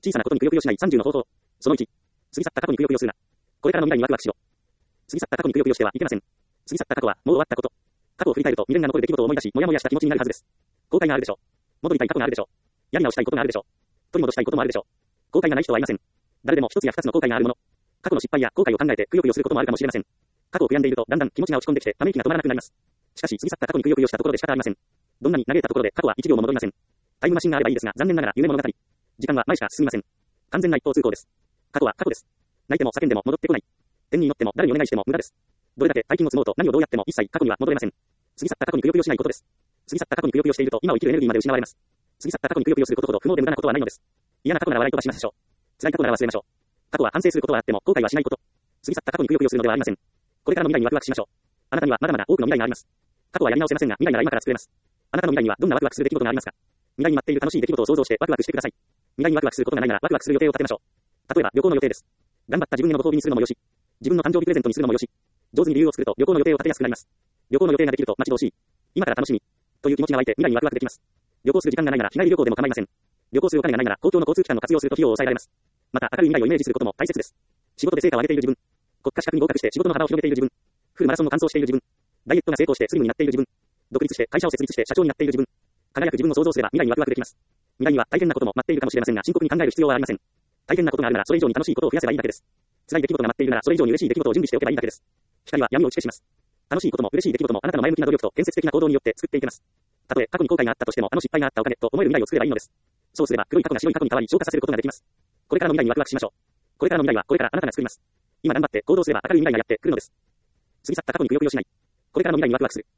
小さなことにくよくよしない30の方法。その1。過ぎ去った過去にくよくよするな。これからの未来にワクワクしろ。過ぎ去った過去にくよくよしてはいけません。過ぎ去った過去はもう終わったこと。過去を振り返ると未練が残る出来事を思い出し、もやもやした気持ちになるはずです。後悔があるでしょう。戻りたい過去があるでしょう。やり直したいことがあるでしょう。取り戻したいこともあるでしょう。後悔がない人はいません。誰でも一つや二つの後悔があるもの。過去の失敗や後悔を考えてくよくよすることもあるかもしれません。過去を悔やんでいるとだんだん気持ちが落ち込んできてため息が止まらなくなります。しかし過ぎ去った過去にくよくよしたところで仕方ありません。どんなに嘆いたところで過去は1秒も戻りません。タイムマシンがあればいいですが、残念ながら夢物語。時間は前しか進みません。完全な一方通行です。過去は過去です。泣いても叫んでも戻ってこない。天に祈っても誰にお願いしても無駄です。どれだけ大金を積もうと何をどうやっても一切過去には戻れません。過ぎ去った過去にくよくよしないことです。過ぎ去った過去にくよくよしていると今を生きるエネルギーまで失われます。過ぎ去った過去にくよくよすることほど不毛で無駄なことはないのです。嫌な過去なら笑い飛ばしましょう。辛い過去なら忘れましょう。過去は反省することはあっても後悔はしないこと。過ぎ去った過去にくよくよするのではありません。これからの未来にワクワクしましょう。あなたにはまだまだ多くの未来があります。過去はやり直せませんが、未来なら今から作れます。あなたの未来にはどんなワクワクする出来事がありますか？未来に待っている楽しい出来事を想像してワクワクしてください。未来にワクワクすることがないならワクワクする予定を立てましょう。例えば旅行の予定です。頑張った自分へのご褒美にするのもよし、自分の誕生日プレゼントにするのもよし、上手に理由を作ると旅行の予定を立てやすくなります。旅行の予定ができると待ち遠しい。今から楽しみ。という気持ちが湧いて未来にワクワクできます。旅行する時間がないなら日帰り旅行でも構いません。旅行するお金がないなら公共の交通機関を活用すると費用を抑えられます。また明るい未来をイメージすることも大切です。仕事で成果を上げている自分。国家資格に合格して仕事の幅を広げている自分。フルマラソンを完走している自分。ダイエットが成功してスリムになっている自分。独立して会社を設立して社長になっている自分。輝く自分を想像すれば未来にワクワクできます。未来には大変なことも待っているかもしれませんが深刻に考える必要はありません。大変なことがあるならそれ以上に楽しいことを増やせばいいだけです。辛い出来事が待っているならそれ以上に嬉しい出来事を準備しておけばいいだけです。光は闇を打ち消します。楽しいことも嬉しい出来事もあなたの前向きな努力と建設的な行動によって作っていけます。たとえ過去に後悔があったとしても失敗があったおかげと思える未来を作ればいいのです。そうすれば黒い過去が白い過去に変わり消化させることができます。これからの未来にワクワクしましょう。これからの未来はこれからあなたが作ります。今頑張って行動すれば明るい未来がやってくるのです。過ぎ去った過去にくよくよしない。これからの未来にワクワクする。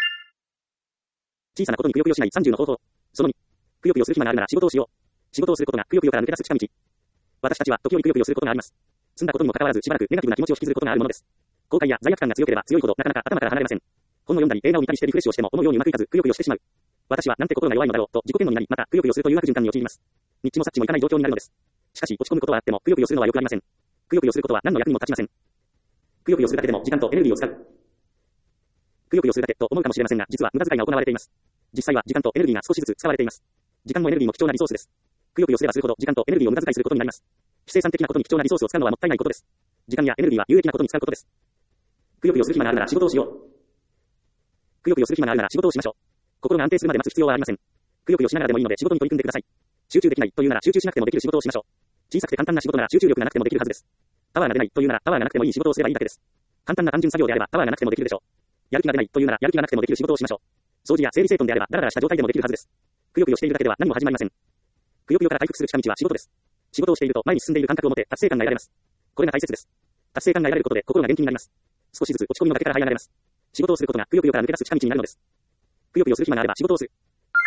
小さなことにくよくよしない30の方法。その2。くよくよする暇があるなら仕事をしよう。仕事をすることがくよくよから抜け出す近道。私たちは時折くよくよすることがあります。済んだことにもかかわらずしばらくネガティブな気持ちを引きずることがあるものです。後悔や罪悪感が強ければ強いほどなかなか頭から離れません。本を読んだり映画を見たりしてリフレッシュをしても思うようにうまくいかずくよくよしてしまう。私はなんて心が弱いのだろうと自己嫌悪になりまたくよくよするという悪循環に陥ります。ニッチもサッチもいかない状況になるのです。しかし落ち込むことはあってもくよくよするのはよくありません。くよくよすることは何の役にも立ちません。くよくよするだけでも時間とエネルギーを使う。くよくよするだけと思うかもしれませんが実は無駄遣いが行われています。実際は時間とエネルギーが少しずつ使われています。時間もエネルギーも貴重なリソースです。くよくよすればするほど時間とエネルギーを無駄遣いすることになります。非生産的なことに貴重なリソースを使うのはもったいないことです。時間やエネルギーは有益なことに使うことです。くよくよする暇があるなら仕事をしよう。くよくよする暇があるなら仕事をしましょう。心が安定するまで待つ必要はありません。くよくよしながらでもいいので仕事に取り組んでください。集中できないというなら集中しなくてもできる仕事をしましょう。小さくて簡単な仕事なら集中力がなくてもできるはずです。パワーが出ないというならパワーがなくてもいい仕事をすればいいだけです。簡単な単純作業であればパワーがなくてもできるでしょう。やる気が出ないというならやる気がなくてもできる仕事をしましょう。掃除や整理整頓であればダラダラした状態でもできるはずです。くよくよしているだけでは何も始まりません。くよくよから回復する近道は仕事です。仕事をしていると前に進んでいる感覚を持って達成感が得られます。これが大切です。達成感が得られることで心が元気になります。少しずつ落ち込みの崖から這い上がれます。仕事をすることがくよくよから抜け出す近道になるのです。くよくよする暇があれば仕事をする。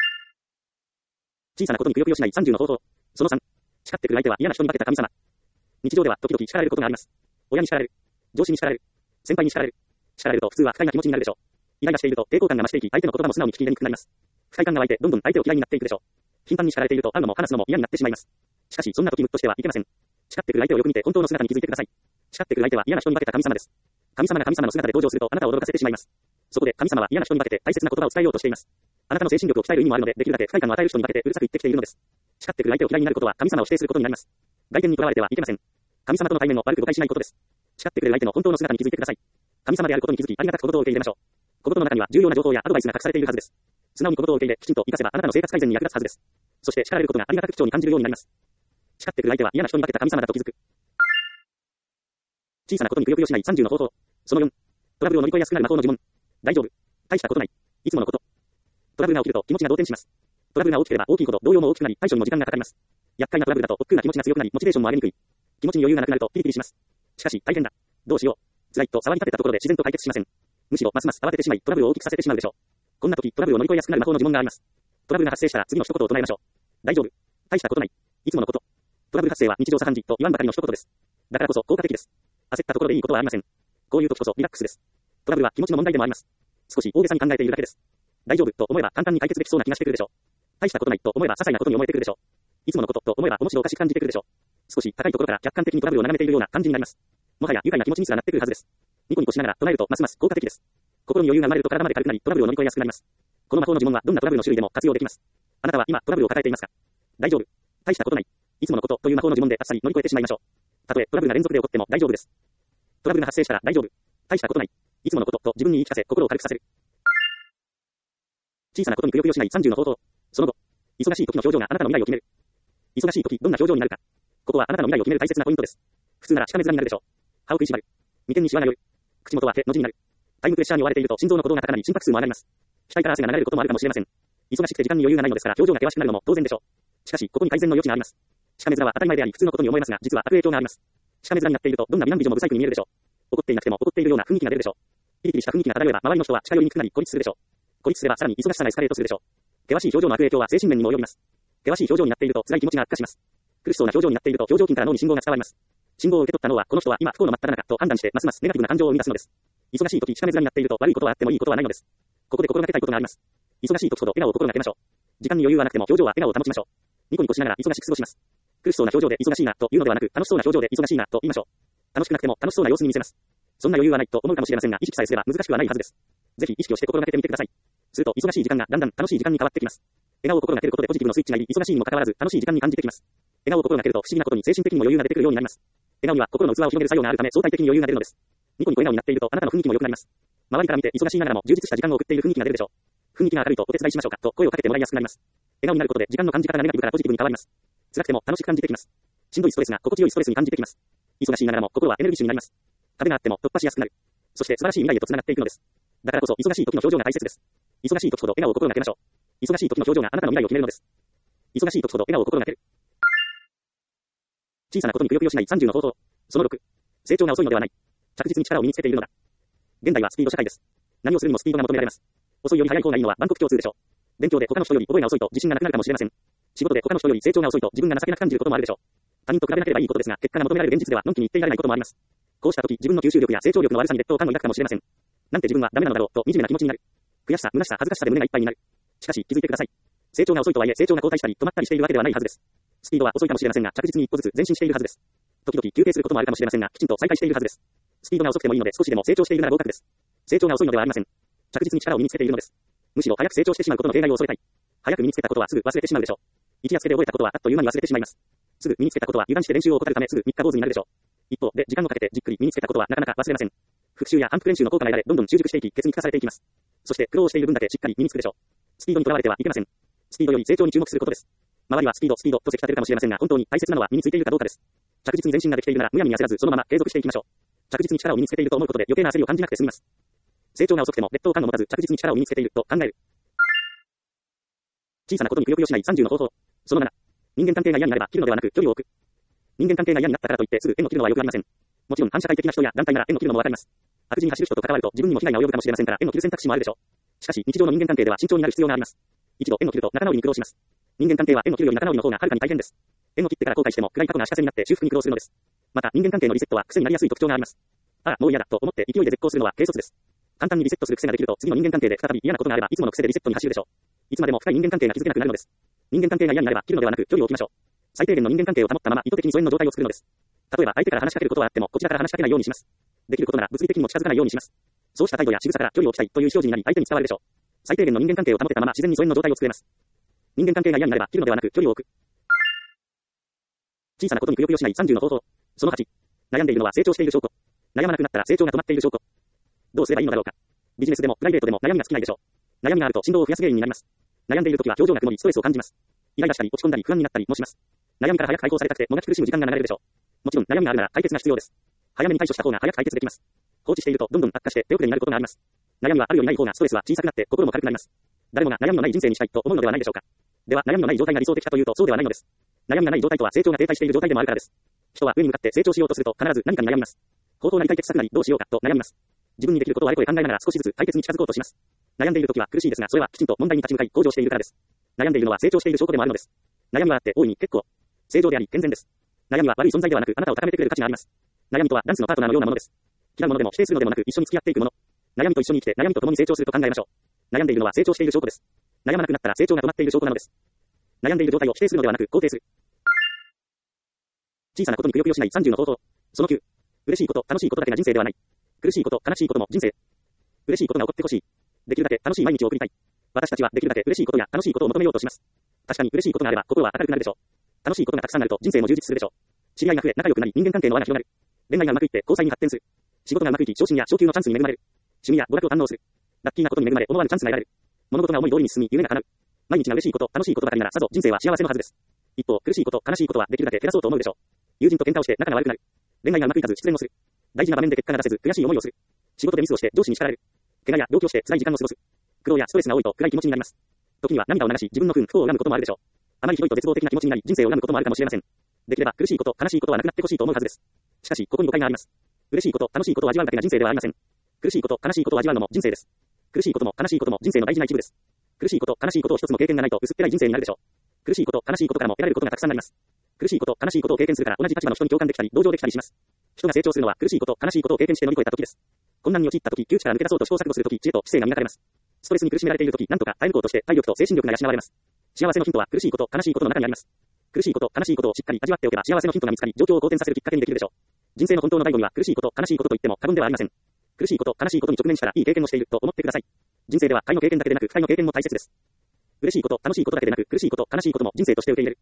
小さなことにくよくよしない30の方法。その3。叱ってくる相手は嫌な人に化けた神様。日常では時々叱られることがあります。親に叱られる。上司に叱られる。先輩に叱られる。叱られると普通は不快な気持ちになるでしょう。イライラしていると抵抗感が増していき、相手の言葉も素直に聞き入れにくくなります。不快感が湧いてどんどん相手を嫌いになっていくでしょう。頻繁に叱られていると会うのも話すのも嫌になってしまいます。しかしそんな時ムッとしてはいけません。叱ってくる相手をよく見て本当の姿に気づいてください。叱ってくる相手は嫌な人に化けた神様です。神様が神様の姿で登場するとあなたを驚かせてしまいます。そこで神様は嫌な人に化けて大切な言葉を伝えようとしています。あなたの精神力を鍛える意味もあるので、できるだけ不快感を与える人に化けてうるさく言ってきているのです。叱ってくる相手を嫌いになることは神様を否定することになります。外見にとらわれてはいけません。神様との対面を悪く誤解しないことです。叱ってくれる相手の本当の姿に気づいてください。神様であることに気づき、ありがたく小言を受け入れましょう。小言の中には重要な情報やアドバイスが隠されているはずです。素直に小言を受け入れ、きちんと活かせばあなたの生活改善に役立つはずです。そして叱られることがありがたく貴重に感じるようになります。叱ってくる相手は嫌な人に化けた神様だと気づく。小さなことにくよくよしない30の方法。その4。トラブルを乗り越えやすくなる魔法の呪文。大丈夫。大したことない。いつものこと。トラブルが起きると気持ちが動転します。トラブルが大きければ大きいほど動揺も大きくなり対処にも時間がかかります。厄介なトラブルだと億劫な気持ちが強くなりモチベーションも上げにくい。気持ちに余裕がなくなるとピリピリします。しかし大変だ。どうしよう。辛いと触り立てたところで自然と解決しません。むしろますます慌ててしまいトラブルを大きくさせてしまうでしょう。こんな時トラブルを乗り越えやすくなる魔法の呪文があります。トラブルが発生したら次の一言を唱えましょう。大丈夫。大したことない。いつものこと。トラブル発生は日常茶飯事と言わんばかりの一言です。だからこそ効果的です。焦ったところでいいことはありません。こういう時こそリラックスです。トラブルは気持ちの問題でもあります。少し大げさに考えているだけです。大丈夫と思えば簡単に解決できそうな気がしてくるでしょう。大したことないと思えば些細なことに思えてくるでしょう。いつものことと思えば面白おかしく感じてくるでしょう。少し高いところから客観的にトラブルを眺めているような感じになります。もはや愉快な気持ちにすらなってくるはずです。ニコニコしながら唱えるとますます効果的です。心に余裕が生まれると体まで軽くなりトラブルを乗り越えやすくなります。この魔法の呪文はどんなトラブルの種類でも活用できます。あなたは今トラブルを抱えていますか？大丈夫。大したことない。 いつものことという魔法の呪文であっさり乗り越えてしまいましょう。たとえトラブルが連続で起こっても大丈夫です。トラブルが発生したら大丈夫。大したことない。いつものことと自分に言い聞かせ、心を軽くさせる。小さなことにくよくよしない30の方法。その後、忙しい時の表情があなたの未来を決める。忙しい時、どんな表情になるか。ここはあなたの未来を決める大切なポイントです。普通ならしかめ面になるでしょう。歯を食いしばる。眉間にシワが寄る。口元は手の字になる。タイムプレッシャーに追われていると心臓の鼓動が高まり心拍数も上がります。額から汗が流れることもあるかもしれません。忙しくて時間に余裕がないのですから表情が険しくなるのも当然でしょう。しかし、ここに改善の余地があります。しかめ面は当たり前であり普通のことに思えますが、実は悪影響があります。しかめ面になっているとどんな美男美女も不細工に見えるでしょう。怒っていなくても怒っているような雰囲気が出るでしょう。ピリピリした雰囲気が漂えば周りの人は近寄りにくくなり孤立するでしょう。孤立すればさらに忙しさがエスカレートするでしょう。険しい表情の悪影響は精神面にも及びます。険しい表情になっていると辛い気持ちが悪化します。苦しそうな表情になっていると表情筋から脳に信号が伝わります。信号を受け取った脳はこの人は今不幸の真っ只中と判断してますますネガティブな感情を生み出すのです。忙しい時しかめ面になっていると悪いことはあってもいいことはないのです。ここで心がけたいことがあります。忙しい時ほど笑顔を心がけましょう。時間に余裕はなくても表情は笑顔を保ちましょう。ニコニコしながら忙しく過ごします。苦しそうな表情で忙しいなというのではなく楽しそうな表情で忙しいなと言いましょう。楽しくなくても楽しそうな様子に見せます。そんな余裕はないと思うかもしれませんが意識さえすれば難しくはないはずです。ぜひ意識をして心がけてみてください。すると忙しい時間がだんだん楽しい時間に変わってきます。笑顔を心がけることでポジティブのスイッチが入り忙しいにもかかわらず楽しい時間に感じてきます。笑顔を心がけると不思議なことに精神的にも余裕が出てくるようになります。笑顔には心の器を広げる作用があるため相対的に余裕が出るのです。ニコニコ笑顔になっているとあなたの雰囲気も良くなります。周りから見て忙しいながらも充実した時間を送っている雰囲気が出るでしょう。雰囲気が明るいとお手伝いしましょうかと声をかけてもらいやすくなります。笑顔になることで時間の感じ方がネガティブからポジティブに変わります。辛くても楽しく感じてきます。しんどいストレスが心地よいストレスに感じてきます。忙しいながらも心はエネルギッシュになります。壁があっても突破しやすくなる。そして素晴らしい未来へと繋がっていくのです。だからこそ忙しい時の表情が大切です。忙しい時ほど笑顔を心がけましょう。忙しい時の表情があなたの未来を決めるのです。忙しい時ほど笑顔を心がける。小さなことにくよくよしない30の方法。その6。成長が遅いのではない。着実に力を身につけているのだ。現代はスピード社会です。何をするにもスピードが求められます。遅いより速い方がいいのは万国共通でしょう。勉強で他の人より覚えが遅いと自信がなくなるかもしれません。仕事で他の人より成長が遅いと自分が情けなく感じることもあるでしょう。他人と比べなければいいことですが、結果が求められる現実ではのんきに言っていられないこともあります。こうした時、自分の吸収力や成長力の悪さに劣等感を抱くかもしれません。なんて自分はダメなのだろうと惨めな気持ちになる。悔しさ、虚しさ、恥ずかしさで胸がいっぱいになる。しかし気づいてください。成長が遅いとはいえ成長が後退したり止まったりしているわけではないはずです。スピードは遅いかもしれませんが着実に一歩ずつ前進しているはずです。時々休憩することもあるかもしれませんがきちんと再開しているはずです。スピードが遅くてもいいので少しでも成長しているなら合格です。成長が遅いのではありません。着実に力を身につけているのです。むしろ早く成長してしまうことの弊害を恐れたい。早く身につけたことはすぐ忘れてしまうでしょう。一夜漬けで覚えたことはあっという間に忘れてしまいます。すぐ身につけたことは油断して練習を怠るためすぐ三日坊主になるでしょう。一方で時間をかけてじっくり身につけたことはなかなか忘れません。復習や反復練習の効果が得られどんどん習熟していきケツに聞かされていきます。そして苦労している分だけしっかり身につくでしょう。スピードにとらわれてはいけません。スピードより成長に注目することです。周りはスピードとせき立てるかもしれませんが本当に大切なのは身についているかどうかです。着実に前進ができているならむやみに焦らずそのまま継続していきましょう。着実に力を身につけていると思うことで余計な焦りを感じなくて済みます。成長が遅くても劣等感を持たず着実に力を身につけていると考える。小さなことにくよくよしない30の方法。その7。人間関係が嫌になれば切るのではなく距離を置く。人間関係が嫌になったからといってすぐ縁を切るのは良くありません。もちろん反社会的な人や団体なら縁を切るのもわかります。悪事に走る人と関わると自分にも被害が及ぶかもしれませんから縁を切る選択肢もあるでしょう。しかし日常の人間関係では慎重になる必要があります。一度縁を切ると仲直りに苦労します。人間関係は縁を切るより仲直りの方がはるかに大変です。縁を切ってから後悔しても暗い過去が足かせになって修復に苦労するのです。また人間関係のリセットは癖になりやすい特徴があります。ああ、もう嫌だと思って勢いで絶行するのは軽率です。簡単にリセットする癖ができると次の人間関係で再び嫌なことがあればいつもの癖でリセットに走るでしょう。いつまでも深い人間関係が築けなくなるのです。人間関係が嫌になれば切るのではなく距離を置きましょう。最低限の人間関係を保ったまま意図的に疎遠の状態を作るのです。例えば相手から話しかけることはあってもこちらから話しかけないようにします。できることなら物理的にも近づかないようにします。そうした態度や仕草から距離を置きたいという意思表示になり相手に伝わるでしょう。最低限の人間関係を保てたまま自然に疎遠の状態を作れます。人間関係が嫌になれば切るのではなく距離を置く。小さなことにくよくよしない30の方法。その8。悩んでいるのは成長している証拠。悩まなくなったら成長が止まっている証拠。どうすればいいのだろうか。ビジネスでもプライベートでも悩みが尽きないでしょう。悩みがあると振動を増やす原因になります。悩んでいるときは表情が曇りストレスを感じます。イライラしたり落ち込んだり不安になったりもします。悩みから早く解放されたくてもがき苦しむ時間が流れるでしょう。もちろん悩みがあるなら解決が必要です。早めに対処した方が早く解決できます。放置しているとどんどん悪化して手遅れになることがあります。悩みはあるよりない方がストレスは小さくなって心も軽くなります。誰もが悩みのない人生にしたいと思うのではないでしょうか。では悩みのない状態が理想的かというとそうではないのです。悩みがない状態とは成長が停滞している状態でもあるからです。人は上に向かって成長しようとすると必ず何かに悩みます。方法なり解決策なりどうしようかと悩みます。自分にできることをあれこれ考えながら少しずつ解決に近づこうとします。悩んでいるときは苦しいですがそれはきちんと問題に立ち向かい向上しているからです。悩んでいるのは成長している証拠でもあるのです。悩みはあって大いに結構正常であり健全です。悩みは悪い存在ではなくあなたを高めてくれる価値があります。悩みとはダンスのパートナーのようなものです。嫌うものでも否定するのでもなく一緒に付き合っていくもの。悩みと一緒に生きて悩みと共に成長すると考えましょう。悩んでいるのは成長している証拠です。悩まなくなったら成長が止まっている証拠なのです。悩んでいる状態を否定するのではなく肯定する。小さなことにくよくよしない30の方法。その9。嬉しいこと、楽しいことだけが人生ではない。苦しいこと、悲しいことも人生。嬉しいことが起こってほしい。できるだけ楽しい毎日を送りたい。私たちはできるだけ嬉しいことや楽しいことを求めようとします。確かに嬉しいことがあれば心は明るくなるでしょう。 楽しいことがたくさんあると人生も充実するでしょう。知り合いが増え、仲良くなり、人間関係の輪が広がる。恋愛がうまくいって交際に発展する。仕事がうまくいき、昇進や昇給のチャンスに恵まれる。趣味や娯楽を堪能する。ラッキーなことに恵まれ、思わぬチャンスが得られる。物事が思い通りに進み、夢が叶う。毎日が嬉しいこと、楽しいことばかりならさぞ人生は幸せのはずです。一方、苦しいこと、悲しいことはできるだけ減らそうと思うでしょう。友人と喧嘩をして仲が悪くなる。恋愛がうまくいかず失恋をする。大事な場面で結果が出せず悔しい思いをする。仕事でミスをして上司に叱られる。怪我や病気をして辛い時間を過ごす。苦労やストレスが多いと暗い気持ちになります。時には涙を流し自分の不幸を恨むこともあるでしょう。あまりひどいと絶望的な気持ちになり人生を恨むこともあるかもしれません。できれば苦しいこと、悲しいことはなくなってほしいと思うはずです。しかし、ここに誤解があります。嬉しいこと、楽しいことを味わうだけが人生ではありません。苦しいこと、悲しいことを味わうのも人生です。苦しいことも悲しいことも人生の大事な一部です。苦しいこと、悲しいことを一つも経験がないと薄っぺらい人生になるでしょう。苦しいこと、悲しいことからも得られることがたくさんあります。苦しいこと、悲しいことを経験するから同じ立場の人に共感できたり、同情できたりします。人が成長するのは苦しいこと、悲しいことを経験して乗り越えた時です。困難に陥った時、窮地から抜け出そうと試行錯誤する時、知恵と知性が磨かれます。ストレスに苦しめられている時、なんとか耐え抜こうとして体力と精神力が養われます。幸せのヒントは苦しいこと、悲しいことの中にあります。苦しいこと、悲しいことをしっかり味わっておけば幸せのヒントが見つかり、状況を好転させるきっかけにできるでしょう。人生の本当の醍醐味は苦しいこと、悲しいことと言っても過言ではありません。苦しいこと、悲しいことに直面したらいい経験をしていると思ってください。人生では快の経験だけでなく不快の経験も大切です。嬉しいこと、楽しいことだけでなく苦しいこと、悲しいことも人生として受け入れる。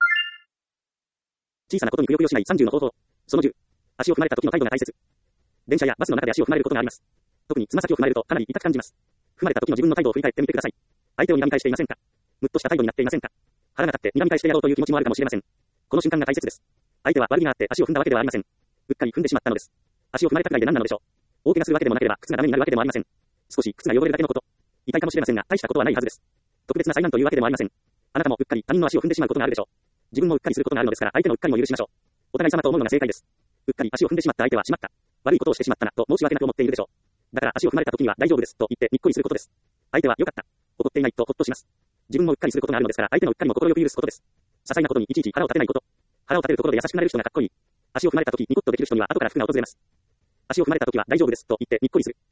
小さなことにくよくよしない30の方法。その10。足を踏まれた時の態度が大切。電車やバスの中で足を踏まれることがあります。特につま先を踏まれるとかなり痛く感じます。踏まれた時の自分の態度を振り返ってみてください。相手を睨み返していませんか？ムッとした態度になっていませんか？腹が立って睨み返してやろうという気持ちもあるかもしれません。この瞬間が大切です。相手は悪気があって足を踏んだわけではありません。うっかり踏んでしまったのです。足を踏まれたくらいで何なのでしょう。大怪我するわけでもなければ靴がダメになるわけでもありません。少し靴が汚れるだけのこと。痛いかもしれませんが大したことはないはずです。特別な災難というわけでもありません。あなたもうっかり他人の足を踏んでしまうことがあるでしょう。自分もうっかりすることがあるのですから相手のうっかりも許しましょう。お互い様と思うのが正解です。うっかり足を踏んでしまった相手はしまった。悪いことをしてしまったなと申し訳なく思っているでしょう。だから足を踏まれた時には大丈夫ですと言ってにっこりすることです。相手は良かった。怒っていないとほっとします。自分もうっかりすることがあるのですから相手のうっかりも心よく許すことです。些細なことにいちいち腹を立てないこと。腹を立てるところで優しくなれる人がかっこいい。足を踏まれた時ニコッとできる人には後から福が訪れます。足を踏まれた時は大丈夫ですと言ってにっこりする。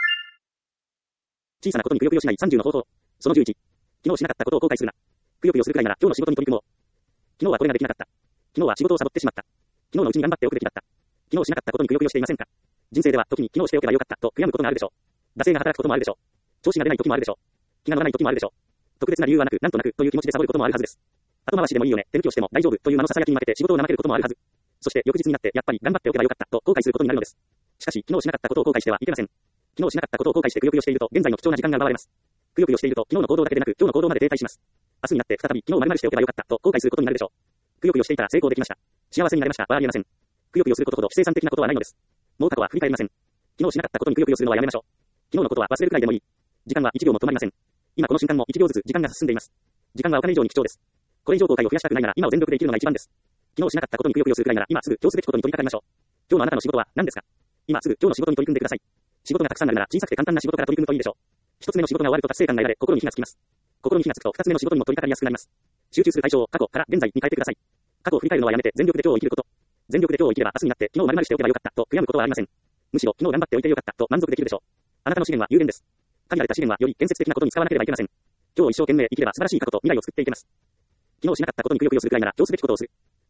小さなことにくよくよしない30の方法。その11。昨日しなかったことを後悔するな。くよくよするくらいなら今日の仕事に取り組もう。昨日はこれができなかった。昨日は仕事をサボってしまった。昨日のうちに頑張っておくべきだった。昨日しなかったことにくよくよしていませんか？人生では時に昨日しておけばよかったと悔やむことがあるでしょう。惰性が働くこともあるでしょう。調子が出ない時もあるでしょう。気が乗らない時もあるでしょう。特別な理由はなくなんとなくという気持ちでサボることもあるはずです。後回しでもいいよね、手抜きをしても大丈夫という名のささやきに負けて仕事を怠けることもあるはず。そして翌日になってやっぱり頑張っておけばよかったと後悔することになるのです。しかし昨日しなかったことを後悔してはいけません。昨日しなかったことを後悔してくよくよしていると現在の貴重な時間が奪われます。くよくよしていると昨日の行動だけでなく今日の行動まで停滞します。明日になって再び昨日丸々しておけばよかったと後悔することになるでしょう。くよくよしていたら成功できました。幸せになれましたはありえません。くよくよすることほど非生産的なことはないのです。もう過去は振り返りません。昨日しなかったことにくよくよするのはやめましょう。昨日のことは忘れるくらいでもいい。時間は1秒も止まりません。今この瞬間も1秒ずつ時間が進んでいます。時間はお金以上に貴重です。これ以上後悔を増やしたくないなら今を全力で生きるのが一番です。昨日しなかったことにくよくよするくらいなら今すぐ今日すべきことに取り掛かりましょう。今日のあなたの仕事は何ですか？今すぐ今日の仕事に取り組んでください。仕事がたくさんあるなら小さくて簡単な仕事から取り組むといいでしょう。一つ目の仕事が終わると達成感が得られ心に火がつきます。心に火がつくと二つ目の仕事にも取り掛かりやすくなります。集中する対象を過去から現在に変えてください。過去を振り返るのはやめて全力で今日を生きること。全力で今日を生きれば明日になって昨日丸々しておけばよかったと悔やむことはありません。むしろ昨日頑張っておいてよかったと満足できるでしょう。あなたの資源は有限です。限られた資源はより建設的なことに使わなければいけません。今日を一生懸命生きれば素晴らしい過去と未来を作っていけます。昨日しなかったことにくよくよするくらいなら今日すべきことをする。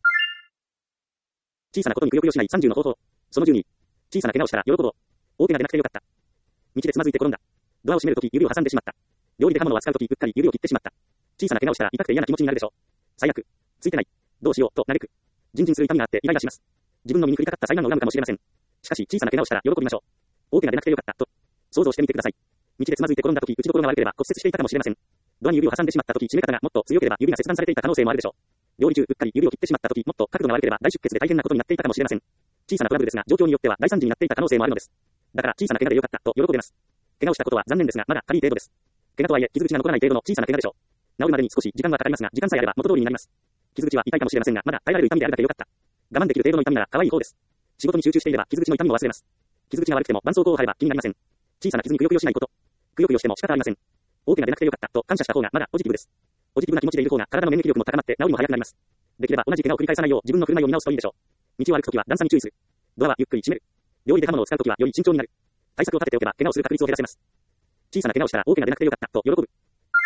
小さなことにくよくよしない30の方法。その12。小さな怪我をしたら喜ぼう。大怪我でなくてよかった。道でつまずいて転んだ。ドアを閉めるとき指を挟んでしまった。料理で刃物を扱うときうっかり指を切ってしまった。小さな怪我をしたら痛くて嫌な気持ちになるでしょう。最悪。ついてない。どうしようと嘆く。じんじんする痛みがあってイライラします。自分の身に降りかかった災難を恨むかもしれません。しかし小さな怪我をしたら喜びましょう。大怪我でなくてよかったと想像してみてください。道でつまずいて転んだとき打ちどころが悪ければ骨折していたかもしれません。ドアに指を挟んでしまったとき締め方がもっと強ければ指が切断されていた可能性もあるでしょう。料理中うっかり指を切ってしまったときもっと角度が悪ければ大出血で大変なことになっていたかもしれません。小さなトラブルですが状況によっては大惨事になっていた可能性もあるのです。だから小さな怪我でよかったと喜べます。怪我をしたことは残念ですがまだ軽い程度です。怪我とはいえ傷口が残らない程度の小さな怪我でしょう。治るまでに少し時間はかかりますが時間さえあれば元通りになります。傷口は痛いかもしれませんがまだ耐えられる痛みであるだけよかった。我慢できる程度の痛みなら可愛い方です。仕事に集中していれば傷口の痛みも忘れます。傷口が悪くても絆創膏を貼れば気になりません。小さな傷にくよくよしないこと。くよくよしても仕方ありません。大怪我でなくてよかったと感謝した方がまだポジティブです。ポジティブな気持ちでいる方が体の免疫力も高まって治りも早くなります。できれば同じ怪我を繰り返さないよう自分の振る舞いを見直すといいでしょう。道を歩くときは段差に注意する。ドアはゆっくり閉める。料理で刃物を使うときはより慎重になる。対策を立てておけば怪我をする確率を減らせます。小さな怪我をしたら大怪我でなくてよかったと喜ぶ。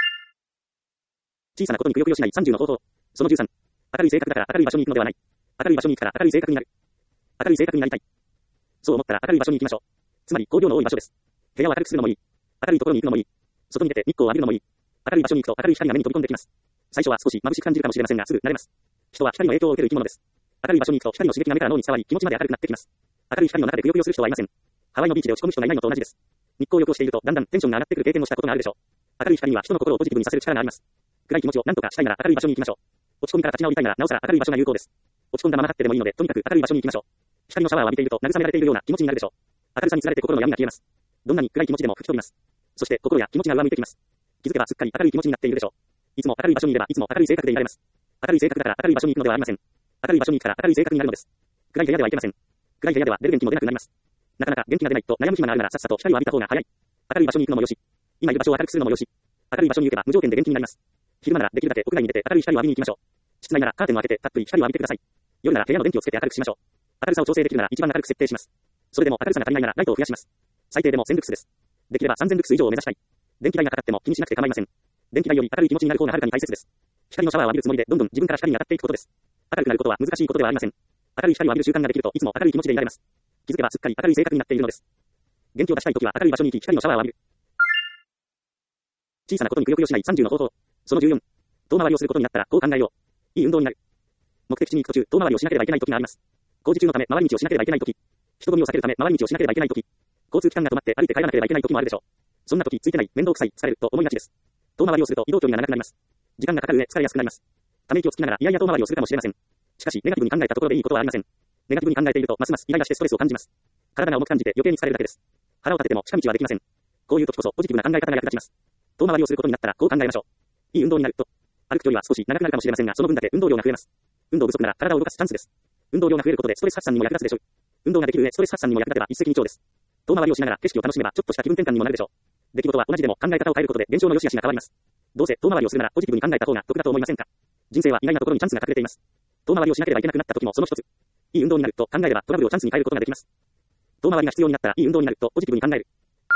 小さなことにくよくよしない30の方法。その13。明るい性格だから明るい場所に行くのではない。明るい場所に行くから明るい性格になる。明るい性格になりたい。そう思ったら明るい場所に行きましょう。つまり光量の多い場所です。部屋を明るくするのもいい。明るいところに行くのもいい。外に出て日光を浴びるのもいい。明るい場所に行くと明るい光が目に飛び込んできます。最初は少し眩しく感じるかもしれませんがすぐ慣れます。 人は光の影響を受ける生き物です。明るい場所に行くと光の刺激が目から脳に伝わり気持ちまで明るくなってきます。明るい光の中でくよくよする人はいません。ハワイのビーチで落ち込む人がいないのと同じです。日光浴をしているとだんだんテンションが上がってくる経験をしたことがあるでしょう。明るい光には人の心をポジティブにさせる力があります。暗い気持ちを何とかしたいなら明るい場所に行きましょう。落ち込みから立ち直りたいならなおさら明るい場所が有効です。落ち込んだまま立ってでもいいのでとにかく明るい場所に行きましょう。光のシャワーを浴びていると慰められているような気持ちになるでしょう。明るさにつられて心の闇が消えます。どんなに暗い気持ちでも吹き飛びます。そして心や気持ちが上向いてきます。気づけばすっかり明るい気持ちになっているでしょう。いつも明るい場所にいればいつも明るい性格でいられます。明るい性格だから明るい場所に行くのではありません。明るい場所に行ったら明るい性格になるのです。暗い部屋ではいけません。暗い部屋では出る元気も出なくなります。なかなか元気が出ないと悩む暇があるならさっさと光を浴びた方が早い。明るい場所に行くのもよし。今いる場所を明るくするのもよし。明るい場所に行けば無条件で元気になります。昼間ならできるだけ屋外に出て明るい光を浴びに行きましょう。室内ならカーテンを開けてたっぷり光を浴びてください。夜なら部屋の電気をつけて明るくしましょう。明るさを調整できるなら一番明るく設定します。それでも明るさが足りないならライトを増やします。最低でも1000ルクスです。できれば3000ルクス以上を目指したい。電気代がかかっても気にしなくて構いません。電気代より明るい気持ちになる方がはるかに大切です。光のシャワーを浴びるつもりでどんどん自分から光に当たっていくことです。明るくなることは難しいことではありません。明るい光を浴びる習慣ができるといつも明るい気持ちでいられます。気づけばすっかり明るい性格になっているのです。元気を出したいときは明るい場所に行き光のシャワーを浴びる。小さなことにくよくよしない30の方法。その14。遠回りをすることになったらこう考えよう。いい運動になる。目的地に行く途中遠回りをしなければいけないときがあります。工事中のため回り道をしなければいけないとき。人混みを避けるため回り道をしなければいけないとき。交通機関が止まって歩いて帰らなければいけないときもあるでしょう。そんなときついてない、面倒くさい、疲れると思いがちです。遠回りをすると移動距離が長くなります。時間がかかる上疲れやすくなります。ため息をつきながらいやいや遠回りをするかもしれません。しかしネガティブに考えたところでいいことはありません。ネガティブに考えているとますますイライラしてストレスを感じます。体が重く感じて余計に疲れるだけです。腹を立てても近道はできません。こういう時こそポジティブな考え方が役立ちます。遠回りをすることになったらこう考えましょう。いい運動になると。歩く距離は少し長くなるかもしれませんがその分だけ運動量が増えます。運動不足なら体を動かすチャンスです。運動量が増えることでストレス発散にも役立つでしょう。運動ができる上ストレス発散にも役立てば一石二鳥です。遠回りをしながら景色を楽しめばちょっとした気分転換にもなるでしょう。出来事は同じでも考え方を変えることで現象の良し悪しが変わります。どうせ遠回りをするならポジティブに考えた方が得だと思いませんか。人生は意外なところにチャンスが隠れています。遠回りをしなければいけなくなった時もその一つ。いい運動になると考えればトラブルをチャンスに変えることができます。遠回りが必要になったらいい運動になるとポジティブに考える。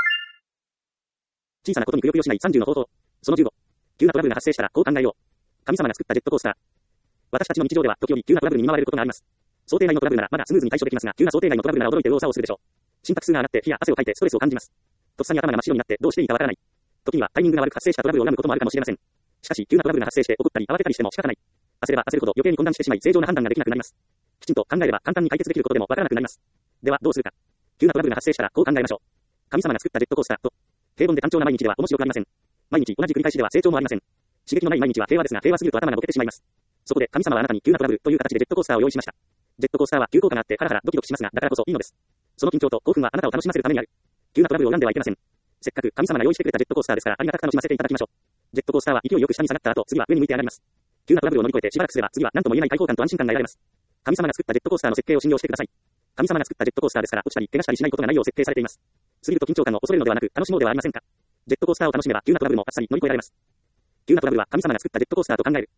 小さなことにくよくよしない30の方法。その15。急なトラブルが発生したらこう考えよう。神様が作ったジェットコースター。私たちの日常では時折急なトラブルに見舞われることがあります。想定内のトラブルならまだスムーズに対処できますが、急な想定外のトラブルなら驚いて右往左往するでしょう。心拍数が上がって火や汗をかいてストレスを感じます。とっさに頭が真っ白になってどうしていいかわからない。時にはタイミングが悪く発生したトラブルを恨むこともあるかもしれません。しかし急なトラブルが発生して怒ったり慌てたりしても仕方ない。焦れば焦るほど余計に混乱してしまい正常な判断ができなくなります。きちんと考えれば簡単に解決できることでもわからなくなります。ではどうするか。急なトラブルが発生したらこう考えましょう。神様が作ったジェットコースターと平凡で単調な毎日では面白くありません。毎日同じ繰り返しでは成長もありません。刺激のない毎日は平和ですが平和すぎると頭がボケてしまいます。そこで神様はあなたに急なトラブルという形でジェットコースターを用意しました。ジェットコースターは急降下があってハラハラドキドキしますがだからこそいいのです。その緊張と興奮はあなたを楽しませるためにある。急なトラブルを恨んではいけません。せっかく神様が用意してくれたジェットコースターですからありがたく楽しませていただきましょう。ジェットコースターは勢いよく下に下がった後次は上に向いて上がります。急なトラブルを乗り越えてしばらくすれば次は何とも言えない開放感と安心感が得られます。神様が作ったジェットコースターの設計を信用してください。神様が作ったジェットコースターですから落ちたり怪我したりしないことがないよう設計されています。過ぎると緊張感を恐れるのではなく楽しもうではありませんか。ジェットコースターを楽しめば急なトラブルもあっさり乗り越えられます。急なトラブルは神様が作ったジェットコースターと考える。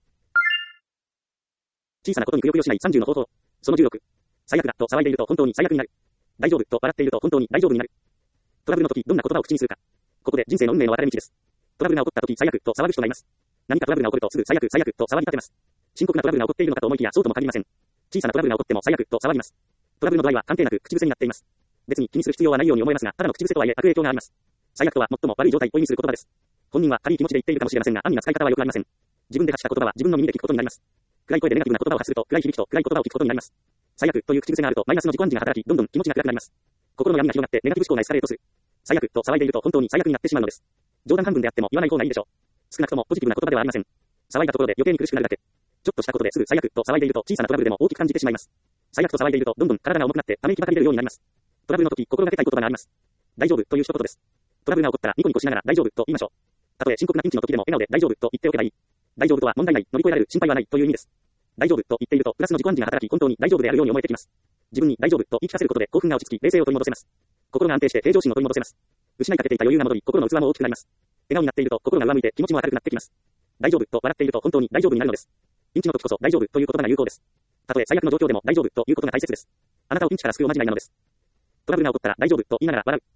小さなことにくよくよしない30の方法。その16。最悪だと騒いでいると本当に最悪になる。大丈夫と笑っていると本当に大丈夫になる。トラブルの時どんな言葉を口にするか。ここで人生の運命の分かれ道です。トラブルが起こった時最悪と騒ぐ人がいます。何かトラブルが起こるとすぐ最悪最悪と騒ぎ立てます。深刻なトラブルが起こっているのかと思いきやそうとも限りません。小さなトラブルが起こっても最悪と騒ぎます。トラブルの度合いは関係なく口癖になっています。別に気にする必要はないように思えますが、ただの口癖とはいえ悪影響があります。最悪とは最も悪い状態を意味する言葉です。本人は軽い気持ちで言っているかもしれませんが、暗にな使い方は良くありません。自分で発した言葉は自分の耳で聞くことになります。暗い声でネガティブな言葉を発すると暗い響きと暗い言葉を聞くことになります。最悪という口癖があるとマイナスの自己暗示が働き、どんどん気持ちが暗くなります。心の闇が広がってネガティブ思考がエスカレートする。最悪と騒いでいると本当に最悪になってしまうのです。冗談半分であっても言わない方がいいでしょう。少なくともポジティブな言葉ではありません。騒いだところで余計に苦しくなるだけ。ちょっとしたことですぐ最悪と騒いでいると小さなトラブルでも大きく感じてしまいます。最悪と騒いでいるとどんどん体が重くなってため息ばかり出るようになります。トラブルの時心がけたい言葉があります。大丈夫という一言です。トラブルが起こったらニコニコしながら大丈夫と言いましょう。たとえ深刻なピンチの時でも笑顔で大丈夫と言っておけばいい。大丈夫とは問題ない、乗り越えられる、心配はないという意味です。大丈夫と言っているとプラスの自己暗示が働き本当に大丈夫であるように思えてきます。自分に大丈夫と言い聞かせることで興奮が落ち着き冷静を取り戻せます。心が安定して平常心を取り戻せます。失いかけていた余裕が戻り心の器も大きくなります。笑顔になっていると心が上向いて気持ちも明るくなってきます。大丈夫と笑っていると本当に大丈夫になるのです。ピンチの時こそ大丈夫という言葉が有効です。たとえ最悪の状況でも大丈夫ということが大切です。あなたをピンチから救うおまじないなのです。トラブルが起こったら大丈夫と言いながら笑う。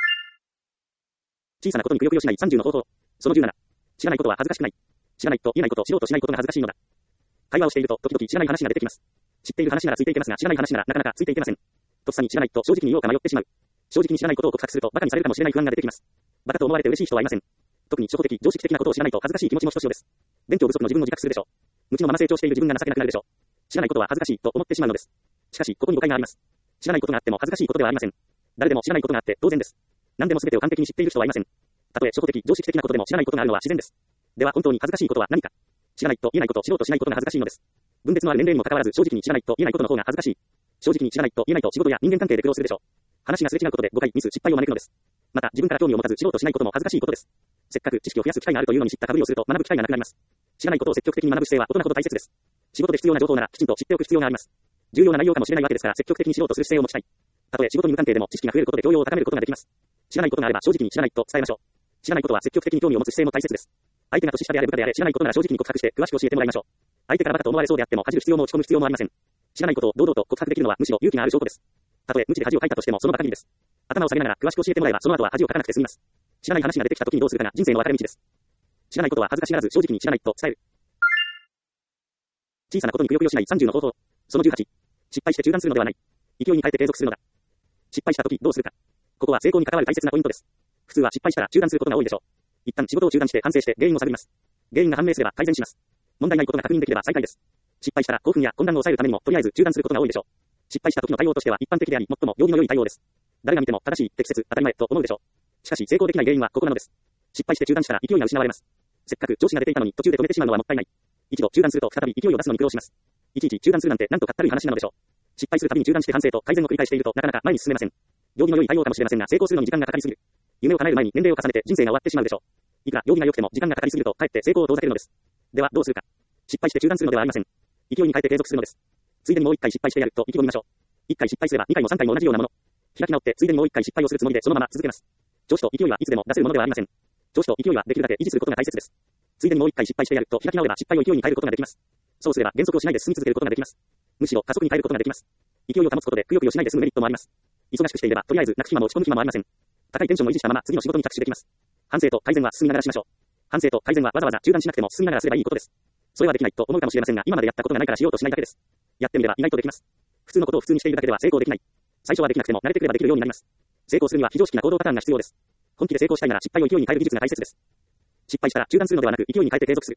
小さなことにくよくよしない30の方法。その17。知らないことは恥ずかしくない。知らないと言えないことを知ろうとしないことが恥ずかしいのだ。会話をしていると時々知らない話が出てきます。知っている話ならついていけますが知らない話ならなかなかついていけません。とっさに知らないと正直に言おうか迷ってしまう。正直に知らないことを告白すると馬鹿にされるかもしれない不安が出てきます。馬鹿と思われて嬉しい人はいません。特に初歩的、常識的なことを知らないと恥ずかしい気持ちもひとしおです。勉強不足の自分を自覚するでしょう。 無知のまま成長している自分が情けなくなるでしょう。知らないことは恥ずかしいと思ってしまうのです。しかし、ここに誤解があります。知らないことがあっても恥ずかしいことではありません。誰でも知らないことがあって当然です。何でも全てを完璧に知っている人はいません。たとえ初歩的、常識的なことでも知らないことがあるのは自然です。では本当に恥ずかしいことは何か。知らないと言えないこと、知ろうとしないことが恥ずかしいのです。分別のある年齢にもかかわらず正直に知らないと言えないことの方が恥ずかしい。正直に知らないと言えないと仕事や人間関係で苦労するでしょう。話がすれ違うことで誤解、ミス、失敗を招くのです。また自分から興味を持たず知ろうとしないことも恥ずかしいことです。せっかく知識を増やす機会があるというのに知ったかぶりをすると学ぶ機会がなくなります。知らないことを積極的に学ぶ姿勢は大人ほど大切です。仕事で必要な情報ならきちんと知っておく必要があります。重要な内容かもしれないわけですから積極的に知ろうとする姿勢を持ちたい。たとえ仕事に無関係でも知識が増えることで教養を高めることができます。知らないことがあれば正直に知らないと伝えましょう。知らないことは積極的に興味を持つ姿勢も大切です。相手が年下であれ部下であれ知らないことなら正直に告白して詳しく教えてもらいましょう。相手からバカと思われそうであっても恥じる必要も落ち込む必要もありません。知らないことを堂々と告白できるのはむしろ勇気がある証拠です。たとえ無知で恥をかいたとしてもその場限りです。頭を下げながら詳しく教えてもらえばその後は恥をかかなくて済みます。知らない話が出てきた時にどうするかが人生の分かれ道です。知らないことは恥ずかしがらず正直に知らないと伝える。小さなことにくよくよしない30の方法。その18。失敗して中断するのではない。勢いに変えて継続するのだ。失敗した時どうするか。ここは成功に関わる大切なポイントです。普通は失敗したら中断することが多いでしょう。一旦仕事を中断して反省して原因を探ります。原因が判明すれば改善します。問題ないことが確認できれば再開です。失敗したら興奮や混乱を抑えるためにもとりあえず中断することが多いでしょう。失敗した時の対応としては一般的であり最も行儀の良い対応です。誰が見ても正しい、適切、当たり前と思うでしょう。しかし成功できない原因はここなのです。失敗して中断したら勢いが失われます。せっかく調子が出ていたのに途中で止めてしまうのはもったいない。一度中断すると再び勢いを出すのに苦労します。いちいち中断するなんてなんとかったるい話なのでしょう。失敗するたびに中断して反省と改善を繰り返しているとなかなか前に進めません。行儀の良い対応かもしれませんが成功するのに時間がかかりすぎる。夢を叶える前に年齢を重ねて人生が終わってしまうでしょう。いくら行儀が良くても時間がかかりすぎるとかえって成功を遠ざけるのです。ではどうするか。失敗して中断するのではありません。勢いに変えて継続するのです。ついでにもう一回失敗してやると意気込みましょう。一回失敗すれば二回も三回も同じようなもの。開き直ってついでにもう一回失敗をするつもりでそのまま続けます。調子と勢いはいつでも出せるものではありません。調子と勢いはできるだけ維持することが大切です。ついでにもう一回失敗してやると開き直れば失敗を勢いに変えることができます。そうすれば減速をしないで進み続けることができます。むしろ加速に変えることができます。勢いを保つことでくよくよしないで済むメリットもあります。忙しくしていればとりあえず泣く暇も落ち込む暇もありません。高いテンションを維持したまま次の仕事に着手できます。反省と改善は進みながらしましょう。反省と改善はわざわざ中断しなくても進みながらすればいいことです。それはできないと思うかもしれませんが今までやったことがないからしようとしないだけです。やってみれば意外とできます。普通のことを普通にしているだけでは成功できない。最初はできなくても慣れてくればできるようになります。成功するには非常識な行動パターンが必要です。本気で成功したいなら失敗を勢いに変える技術が大切です。失敗したら中断するのではなく勢いに変えて継続する。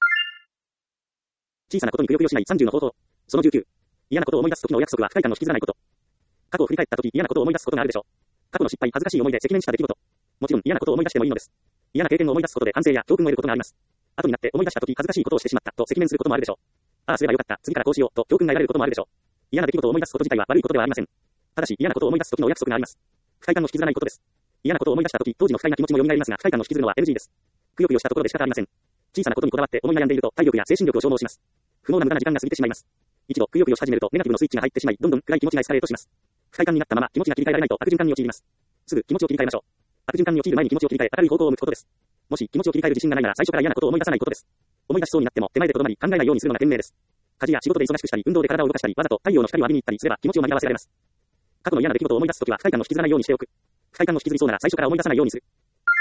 小さなことにくよくよしない30の方法。その19。嫌なことを思い出す時のお約束は不快感の引きずらないこと。過去を振り返った時嫌なことを思い出すことがあるでしょう。過去の失敗、恥ずかしい思いで赤面した出来事。もちろん嫌なことを思い出してもいいのです。嫌な経験を思い出すことで反省や教訓を得ることがあります。後になって思い出した時恥ずかしいことをしてしまったと赤面することもあるでしょう。ああすればよかった、次からこうしようと教訓が得られることもあるでしょう。嫌な出来事を思い出すこと自体は悪いことではありません。ただし嫌なことを思い出す時のお約束があります。不快感を引きずらないことです。嫌なことを思い出した時当時の不快な気持ちも蘇りますが不快感を引きずるのは NG です。くよくよしたところで仕方ありません。小さなことにこだわって思い悩んでいると体力や精神力を消耗します。不毛な無駄な時間が過ぎてしまいます。一度くよくよし始めるとネガティブのスイッチが入ってしまいどんどん暗い気持ちがエスカレートします。不快感になったまま気持ちが切り替えられないと悪循環に陥ります。すぐ気持ちを切り替えましょう。悪循環に陥る前に気持ちを切り替え明るい方向を向くことです。もし気持ちを切り替える自信がないなら最初から嫌なことを思い出さないことです。思い出しそうになっても手前でとどまり考えないようにするのが賢明です。家事や仕事で忙しくしたり運動で体を動かしたりわざと太陽の光を浴びに行ったりすれば気持ちを紛らわせられます。過去の嫌な出来事を思い出すときは不快感を引きずらないようにしておく。不快感を引きずりそうなら最初から思い出さないようにする。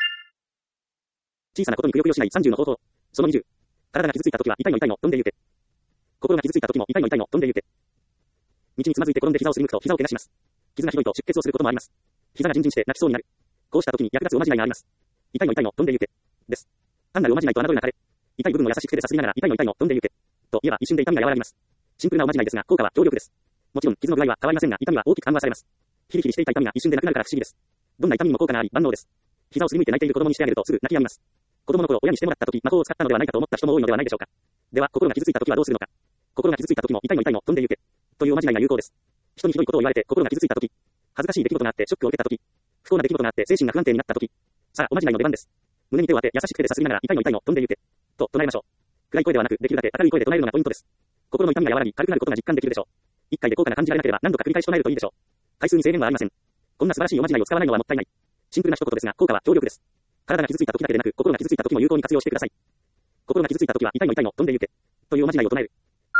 小さなことにくよくよしない30の方法。その20。体が傷ついたときは痛いの痛いの飛んで言うて。心が傷ついたときも痛いの痛いの飛んで言うて。道につまずいて転んで膝をすりむくと膝を怪我します。傷がひどいと出血をすることもあります。膝がジンジンして泣きそうになる。こうしたときに役立つおまじないがあります。痛いの痛いの飛んで言うて。です。単なるおまじないと侮れなかれ。痛い部分を優しく手でさすりながら痛いの痛いの飛んで言うて。と言えば一瞬で痛みが和らぎます。シンプルなおまじないですが効果は強力です。もちろん傷の具合は変わりませんが痛みは大きく緩和されます。ヒリヒリしていた痛みが一瞬でなくなるから不思議です。どんな痛みにも効果があり万能です。膝をすりむいて泣いている子供にしてあげるとすぐ泣き止みます。子供の頃親にしてもらったとき魔法を使ったのではないかと思った人も多いのではないでしょうか。では心が傷ついたときはどうするのか。心が傷ついたときも痛いの痛いの飛んで言うて。というおまじないが有効です。人にひどいことを言われて心が傷ついたとき、恥ずかしい出来事があってショックを受けたとき、不幸な出来事があって精神が不安定になったとき、さあおまじないの出番です。胸に手を当て優しく手でさすりながら痛いの痛いの飛んで言うて。と唱えましょう。暗い声ではなくできるだけ明るい声で唱えるのがポイントです。心の痛みが和らぎ軽くなることが実感できるでしょう。一回で効果が感じられなければ何度か繰り返し唱えるといいでしょう。回数に制限はありません。こんな素晴らしいおまじないを使わないのはもったいない。シンプルな一言ですが効果は強力です。体が傷ついた時だけでなく心が傷ついた時も有効に活用してください。心が傷ついた時は痛いの痛いの飛んで言うて。というおまじないを唱える。